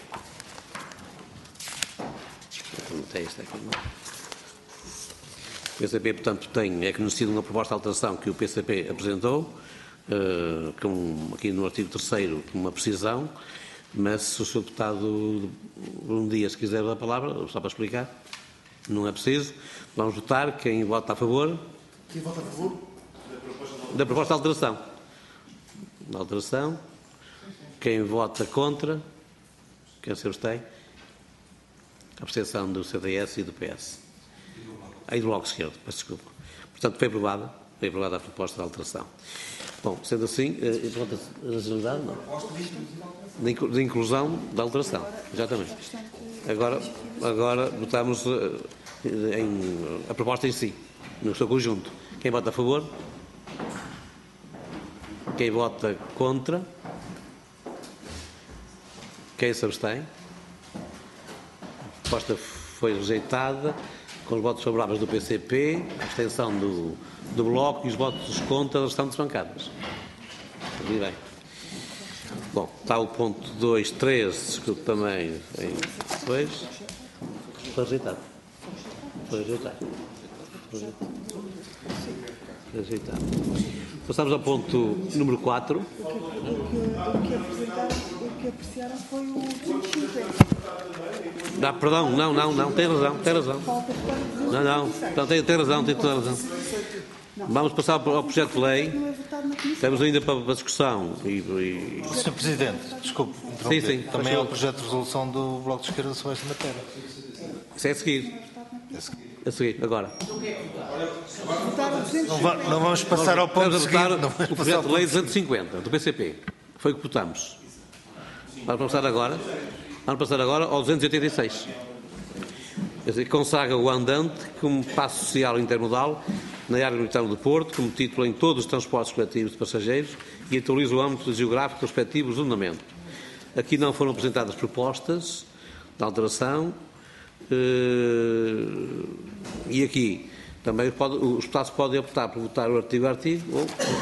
Não tem esta aqui, não. O P C P, portanto, tem, é conhecido uma proposta de alteração que o P C P apresentou, uh, com, aqui no artigo terceiro, com uma precisão, mas se o senhor deputado um dia, se quiser dar a palavra, só para explicar, não é preciso. Vamos votar. Quem vota a favor? Quem vota a favor? Da proposta de alteração. Da alteração. Quem vota contra? Quem se abstém? A abstenção do C D S e do P S. Aí do Bloco de Esquerda, peço desculpa. Portanto, foi aprovada, foi aprovada a proposta de alteração. Bom, sendo assim, a racionalidade não. De inclusão da alteração, exatamente. Agora, agora votamos em, a proposta em si, no seu conjunto. Quem vota a favor? Quem vota contra? Quem se abstém? A proposta foi rejeitada, com os votos favoráveis do P C P, a abstenção do, do Bloco e os votos contra das restantes bancadas. Muito bem. Bom, está o ponto dois, três, discuto também em dois. Foi rejeitado. Foi rejeitado. Foi rejeitado. Passamos ao ponto número quatro. O que, o que, apresentaram, o que apreciaram foi o duzentos e cinquenta. Ah, perdão, não, não, não, tem razão, tem razão. Não, não, não tem, tem razão, tem toda a razão. Vamos passar ao projeto de lei. Temos ainda para a discussão. E, e... senhor Presidente, desculpe interromper. Sim, sim. Também é o projeto de resolução do Bloco de Esquerda sobre esta matéria. Isso é a seguir. É a seguir. A seguir, agora. Não, va não vamos passar ao ponto seguinte. O projeto de lei duzentos e cinquenta, do P C P. Foi o que votamos. Vamos passar agora. Vamos passar agora ao duzentos e oitenta e seis. Que consagra o andante como passo social intermodal na área metropolitana do Porto, como título em todos os transportes coletivos de passageiros e atualiza o âmbito geográfico respectivo do ordenamento. Aqui não foram apresentadas propostas de alteração e aqui também pode, os deputados podem optar por votar o artigo a artigo ou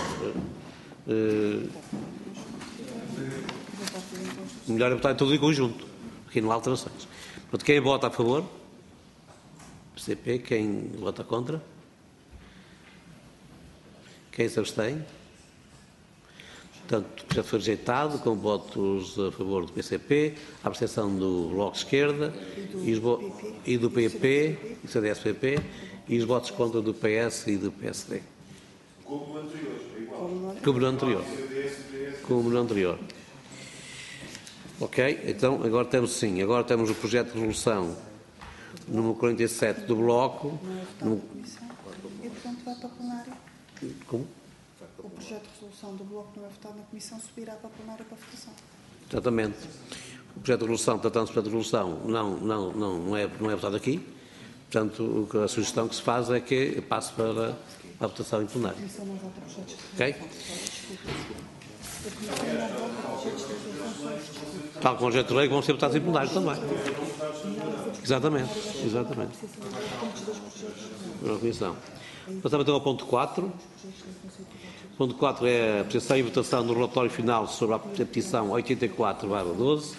melhor é votar tudo em conjunto. Aqui não há alterações. Portanto, quem vota a favor? P C P. Quem vota contra? Quem se abstém? Portanto, o projeto foi rejeitado, com votos a favor do P C P, a abstenção do Bloco de Esquerda e, do, e do P P, e C D S P P, e os votos contra do P S e do P S D. Como no anterior. Como no anterior. Como no anterior. Ok, então agora temos sim, agora temos o projeto de resolução número quarenta e sete do Bloco. No... E portanto vai para a plenária. Como? O projeto de resolução do Bloco não é votado na Comissão, subirá para a plenária para a votação. Exatamente. O projeto de resolução, tratando-se de projeto de resolução, não, não, não, não, é, não é votado aqui. Portanto, a sugestão que se faz é que passe para a votação em plenário. Ok? Tal como o projeto de lei, vão ser votados em plenário também. Exatamente. Exatamente. Na comissão. Passamos então ao ponto quatro. O ponto quatro é a apreciação e votação do relatório final sobre a petição oitenta e quatro barra doze,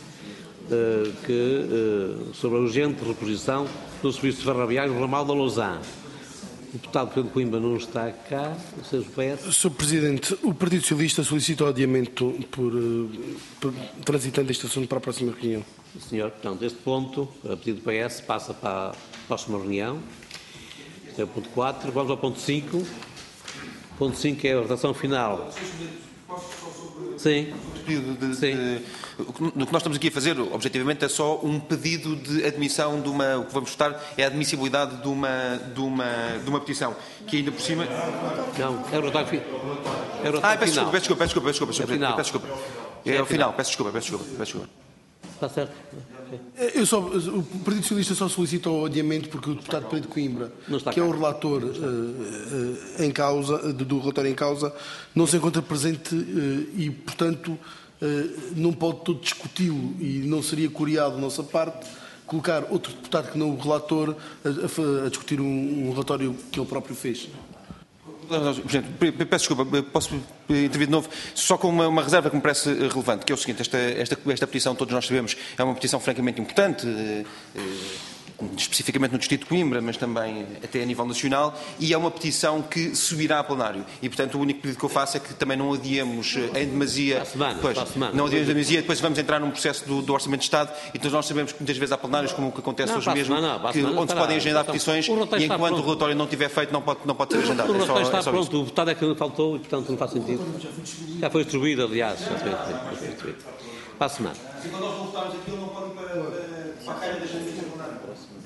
que, sobre a urgente reposição do serviço ferroviário do ramal da Lousã. O deputado Pedro Coimbra não está cá. O senhor P S. senhor Presidente, o Partido Socialista solicita o adiamento por, por transitando este assunto para a próxima reunião. Senhor, portanto, este ponto, a pedido do P S, passa para a próxima reunião. Este é o ponto quatro. Vamos ao ponto cinco. O ponto cinco é a votação final. Sim. De, de, Sim. De, o que nós estamos aqui a fazer, objetivamente, é só um pedido de admissão de uma. O que vamos votar é a admissibilidade de uma, de uma, de uma petição, que ainda por cima. Não, é o relatório final. É o relatório ah, peço final. desculpa, peço desculpa, peço desculpa, peço desculpa, é final. peço desculpa. É, é o final, peço desculpa, peço desculpa, peço desculpa. Está certo. Eu só, o Partido Socialista só solicita o adiamento porque o deputado Pedro Coimbra, que é o relator uh, uh, em causa, do, do relatório em causa, não se encontra presente uh, e, portanto, uh, não pode todo discuti-lo e não seria curiado da nossa parte colocar outro deputado que não o relator a, a, a discutir um, um relatório que ele próprio fez. Presidente, peço desculpa, posso intervir de novo, só com uma, uma reserva que me parece relevante, que é o seguinte, esta, esta, esta petição, todos nós sabemos, é uma petição francamente importante, especificamente no Distrito de Coimbra, mas também até a nível nacional, e é uma petição que subirá a plenário. E, portanto, o único pedido que eu faço é que também não adiemos em demasia... Para a semana, pois, para a semana. Não adiemos em demasia, depois vamos entrar num processo do, do Orçamento de Estado, e então nós sabemos que muitas vezes há plenários, como o que acontece Não, hoje para a mesmo, semana, para a que, semana onde se estará. podem agendar Então, petições, o relatório e está enquanto pronto. o relatório não estiver feito, não pode, não pode ser agendado. O É só, relatório está é só pronto, isto. o votado é que faltou e, portanto, não faz sentido. Já foi distribuído, aliás. Já foi, já foi distribuído. Para a semana. Se quando nós não votarmos aquilo, não pode ir para, para a cara da gente do plenário.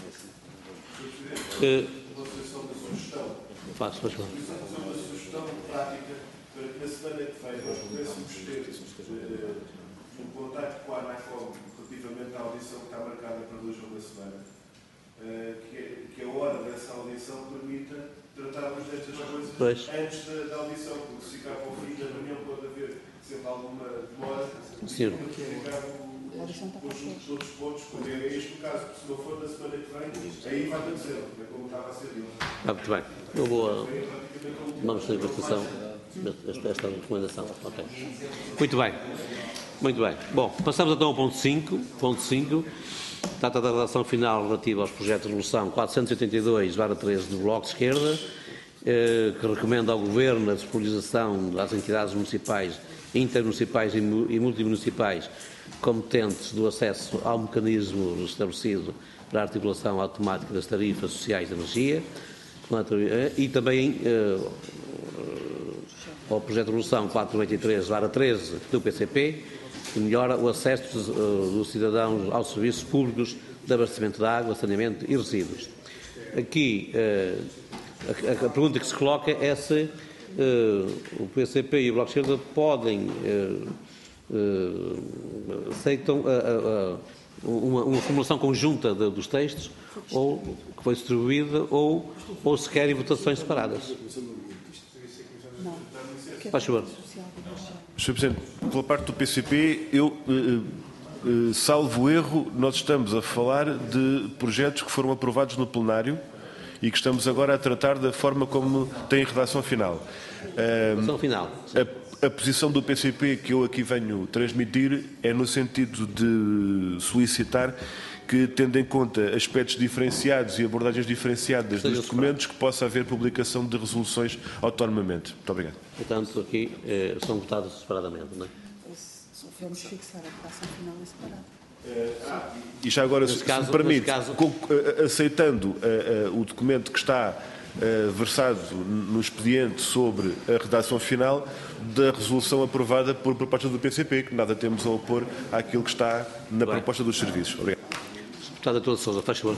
Uh, Vocês são da sugestão. Faço, faz favor. Uma sugestão prática para que na semana que vem nós pudéssemos ter uh, um contacto com a ANACOM relativamente à audição que está marcada para hoje ou uma semana, uh, que, é, que a hora dessa audição permita tratarmos destas coisas Pois. antes da, da audição, porque se ficar para o fim da reunião pode haver sempre alguma demora. Senhor. Os outros pontos, como é este o caso, se não for na semana que vem, aí vai acontecer, é como estava a ser ele. Ah, muito bem. Eu vou. Vamos fazer a votação desta, desta recomendação. Ok. Muito bem. Muito bem. Bom, passamos então ao ponto cinco. Ponto cinco. Trata da redação final relativa aos projetos de resolução quatrocentos e oitenta e dois barra treze do Bloco de Esquerda, eh, que recomenda ao Governo a disponibilização das entidades municipais, intermunicipais e multimunicipais competentes do acesso ao mecanismo estabelecido para a articulação automática das tarifas sociais de energia e também eh, ao projeto de resolução quatrocentos e noventa e três barra treze do P C P, que melhora o acesso dos, uh, dos cidadãos aos serviços públicos de abastecimento de água, saneamento e resíduos. Aqui uh, a, a pergunta que se coloca é se uh, o P C P e o Bloco de Esquerda podem uh, uh, aceitam uh, uh, uma, uma formulação conjunta de, dos textos ou que foi distribuída ou, ou se querem votações separadas. Não. Faz favor. senhor Presidente, pela parte do P C P, eu, eh, eh, salvo erro, nós estamos a falar de projetos que foram aprovados no plenário e que estamos agora a tratar da forma como tem redação final. Redação final. A, a posição do P C P que eu aqui venho transmitir é no sentido de solicitar que, tendo em conta aspectos diferenciados e abordagens diferenciadas dos documentos, que possa haver publicação de resoluções autonomamente. Muito obrigado. Portanto, aqui eh, são votados separadamente, não é? Vamos fixar a votação final em separado. E já agora, se, caso, se me permite, caso... com, aceitando uh, uh, o documento que está uh, versado no expediente sobre a redação final da resolução aprovada por proposta do P C P, que nada temos a opor àquilo que está na Bem. proposta dos serviços. Obrigado. Deputado Artur de Sousa, faz favor.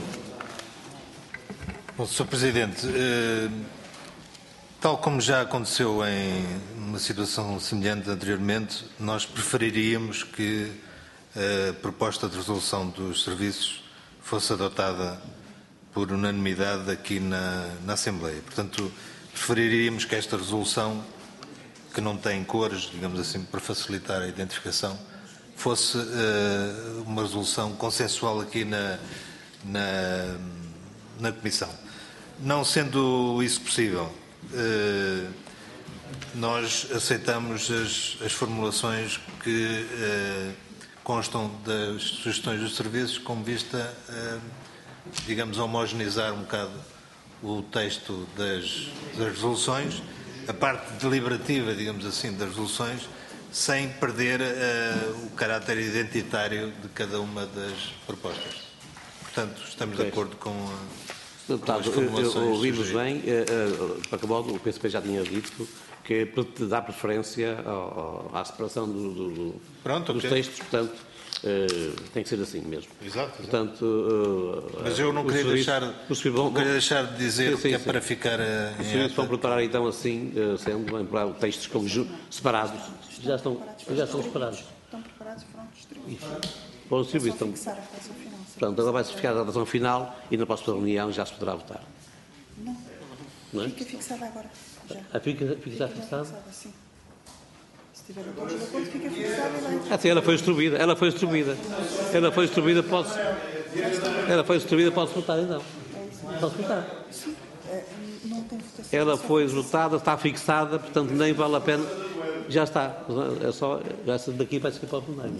Bom, senhor Presidente, eh, tal como já aconteceu em uma situação semelhante anteriormente, nós preferiríamos que a proposta de resolução dos serviços fosse adotada por unanimidade aqui na, na Assembleia. Portanto, preferiríamos que esta resolução, que não tem cores, digamos assim, para facilitar a identificação, fosse uh, uma resolução consensual aqui na, na, na Comissão. Não sendo isso possível, uh, nós aceitamos as, as formulações que uh, constam das sugestões dos serviços, com vista a, digamos, homogeneizar um bocado o texto das, das resoluções, a parte deliberativa, digamos assim, das resoluções, sem perder uh, o caráter identitário de cada uma das propostas. Portanto, estamos de acordo com, a, Deputado, com as formulações. ouvimos bem, uh, uh, para acabar, o P C P já tinha dito que dá preferência ao, ao, à separação do, do, do, Pronto, dos okay. textos, portanto, uh, tem que ser assim mesmo. Exato. Portanto, uh, Mas eu não queria, deixar, vão, não queria deixar de dizer sim, sim, que é sim. para ficar uh, Os em serviços vão ata. preparar então assim, uh, sendo bem, para textos conju- separados. Já estão, já estão separados. Estão preparados e foram distribuídos. Para o É só serviço estão. fixar a votação final. Portanto, agora vai-se ficar a votação final e na próxima reunião já se poderá votar. Não. Não é? Fica fixada agora. Já. Ah, fica, fica já fixado? Sim. Se tiver a todos de acordo, fica fixada e vai. Ah, sim, ela foi distribuída, ela foi distribuída. Ela foi distribuída, pode Ela foi distribuída, pode votar então. Pode votar. Sim. É, não tem votação. Ela foi votada, está fixada, portanto nem vale a pena. Já está. É só, já daqui vai seguir para o plenário, não é?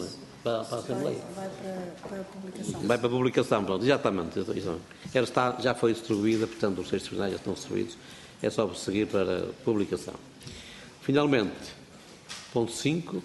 para, para a Assembleia. Vai, vai para, para a publicação. Vai para a publicação, pronto, exatamente. exatamente. Ela está, já foi distribuída, portanto, os textos finais já estão distribuídos. É só seguir para a publicação. Finalmente, ponto cinco,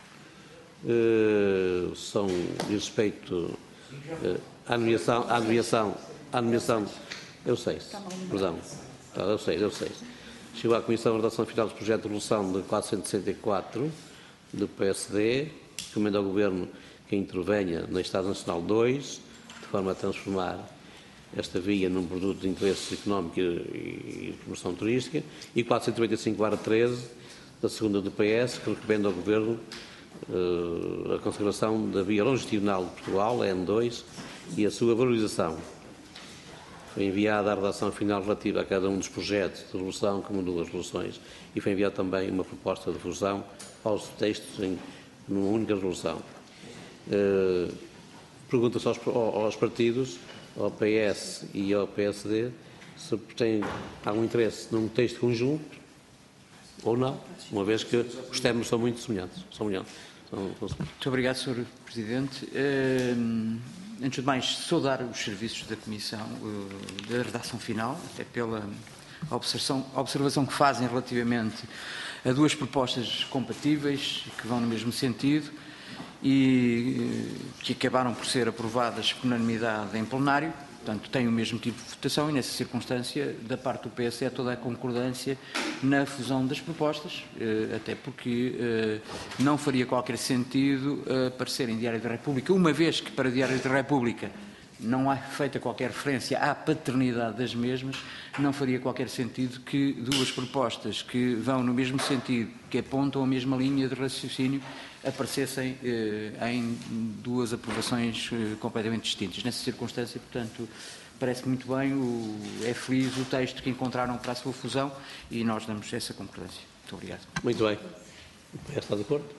eh, são, diz respeito eh, à nomeação, à nomeação, à nomeação, eu sei, perdão, eu sei, eu sei. Chegou à Comissão de Redação Final do Projeto de Resolução de quatrocentos e sessenta e quatro, do P S D, recomenda ao Governo que intervenha na Estrada Nacional dois, de forma a transformar esta via num produto de interesse económico e, e promoção turística, e quatrocentos e noventa e cinco barra treze, da segunda do P S, que recomenda ao Governo uh, a consagração da via longitudinal de Portugal, a N dois, e a sua valorização. Foi enviada a redação final relativa a cada um dos projetos de resolução, como duas resoluções, e foi enviada também uma proposta de resolução aos textos em numa única resolução. Uh, Pergunta-se aos, aos partidos, ao P S e ao P S D, se têm algum interesse num texto conjunto ou não, uma vez que os termos são muito semelhantes. São semelhantes. São, são... Muito obrigado, senhor Presidente. Uh, antes de mais, saudar os serviços da Comissão uh, da redação final, até pela observação, observação que fazem relativamente a duas propostas compatíveis, que vão no mesmo sentido, e que acabaram por ser aprovadas por unanimidade em plenário, portanto, têm o mesmo tipo de votação e, nessa circunstância, da parte do P S, é toda a concordância na fusão das propostas, até porque não faria qualquer sentido aparecer em Diário da República, uma vez que para Diário da República não há feita qualquer referência à paternidade das mesmas, não faria qualquer sentido que duas propostas que vão no mesmo sentido, que apontam a mesma linha de raciocínio, aparecessem eh, em duas aprovações eh, completamente distintas. Nessa circunstância, portanto, parece muito bem, o, é feliz o texto que encontraram para a sua fusão e nós damos essa concordância. Muito obrigado. Muito bem. Está de acordo?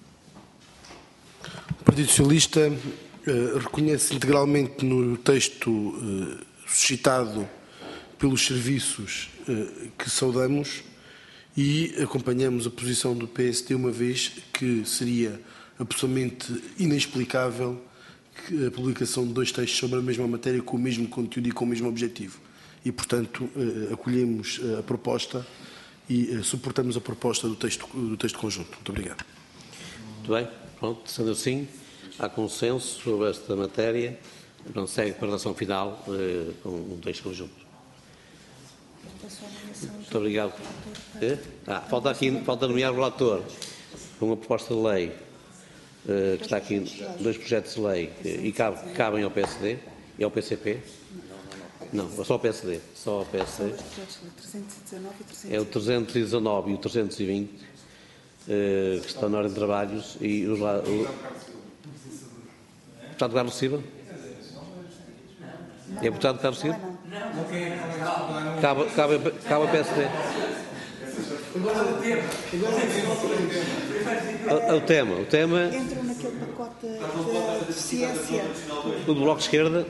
O Partido Socialista eh, reconhece integralmente no texto eh, suscitado pelos serviços eh, que saudamos e acompanhamos a posição do P S D, uma vez que seria absolutamente inexplicável a publicação de dois textos sobre a mesma matéria, com o mesmo conteúdo e com o mesmo objetivo. E, portanto, acolhemos a proposta e suportamos a proposta do texto, do texto conjunto. Muito obrigado. Muito bem. Pronto, sendo assim, há consenso sobre esta matéria. Não segue para a redação final eh, com um texto conjunto. Muito obrigado. Ah, falta aqui, falta nomear o relator com uma proposta de lei, uh, que está aqui, dois projetos de lei, e cabe, cabem ao P S D e ao P C P. Não, é só ao P S D. Só ao P S D. É o trezentos e dezanove e o trezentos e vinte, uh, que estão na ordem de trabalhos, e o, o deputado Carlos Silva. É o deputado Carlos Silva? Cabe, cabe, cabe ao P S D. O, o tema, o tema... Entram naquele pacote de deficiência. O do Bloco de Esquerda...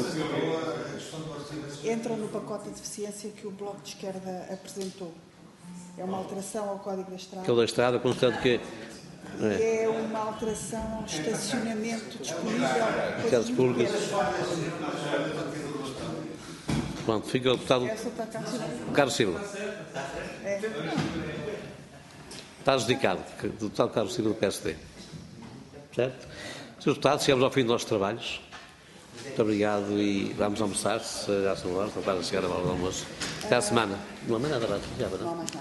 Entram no pacote de deficiência que o Bloco de Esquerda apresentou. É uma alteração ao Código da Estrada. Aquele da Estrada, constante que... É. é uma alteração ao estacionamento disponível para Casos públicos. Pronto, fica o deputado Carlos Silva. É. Está adjudicado, o deputado Carlos Silva do P S D. Certo? senhores deputados, chegamos ao fim dos nossos trabalhos. Muito obrigado e vamos almoçar, se já são horas, estão quase a chegar a hora do almoço. Até à semana. Não há mais nada, já, não?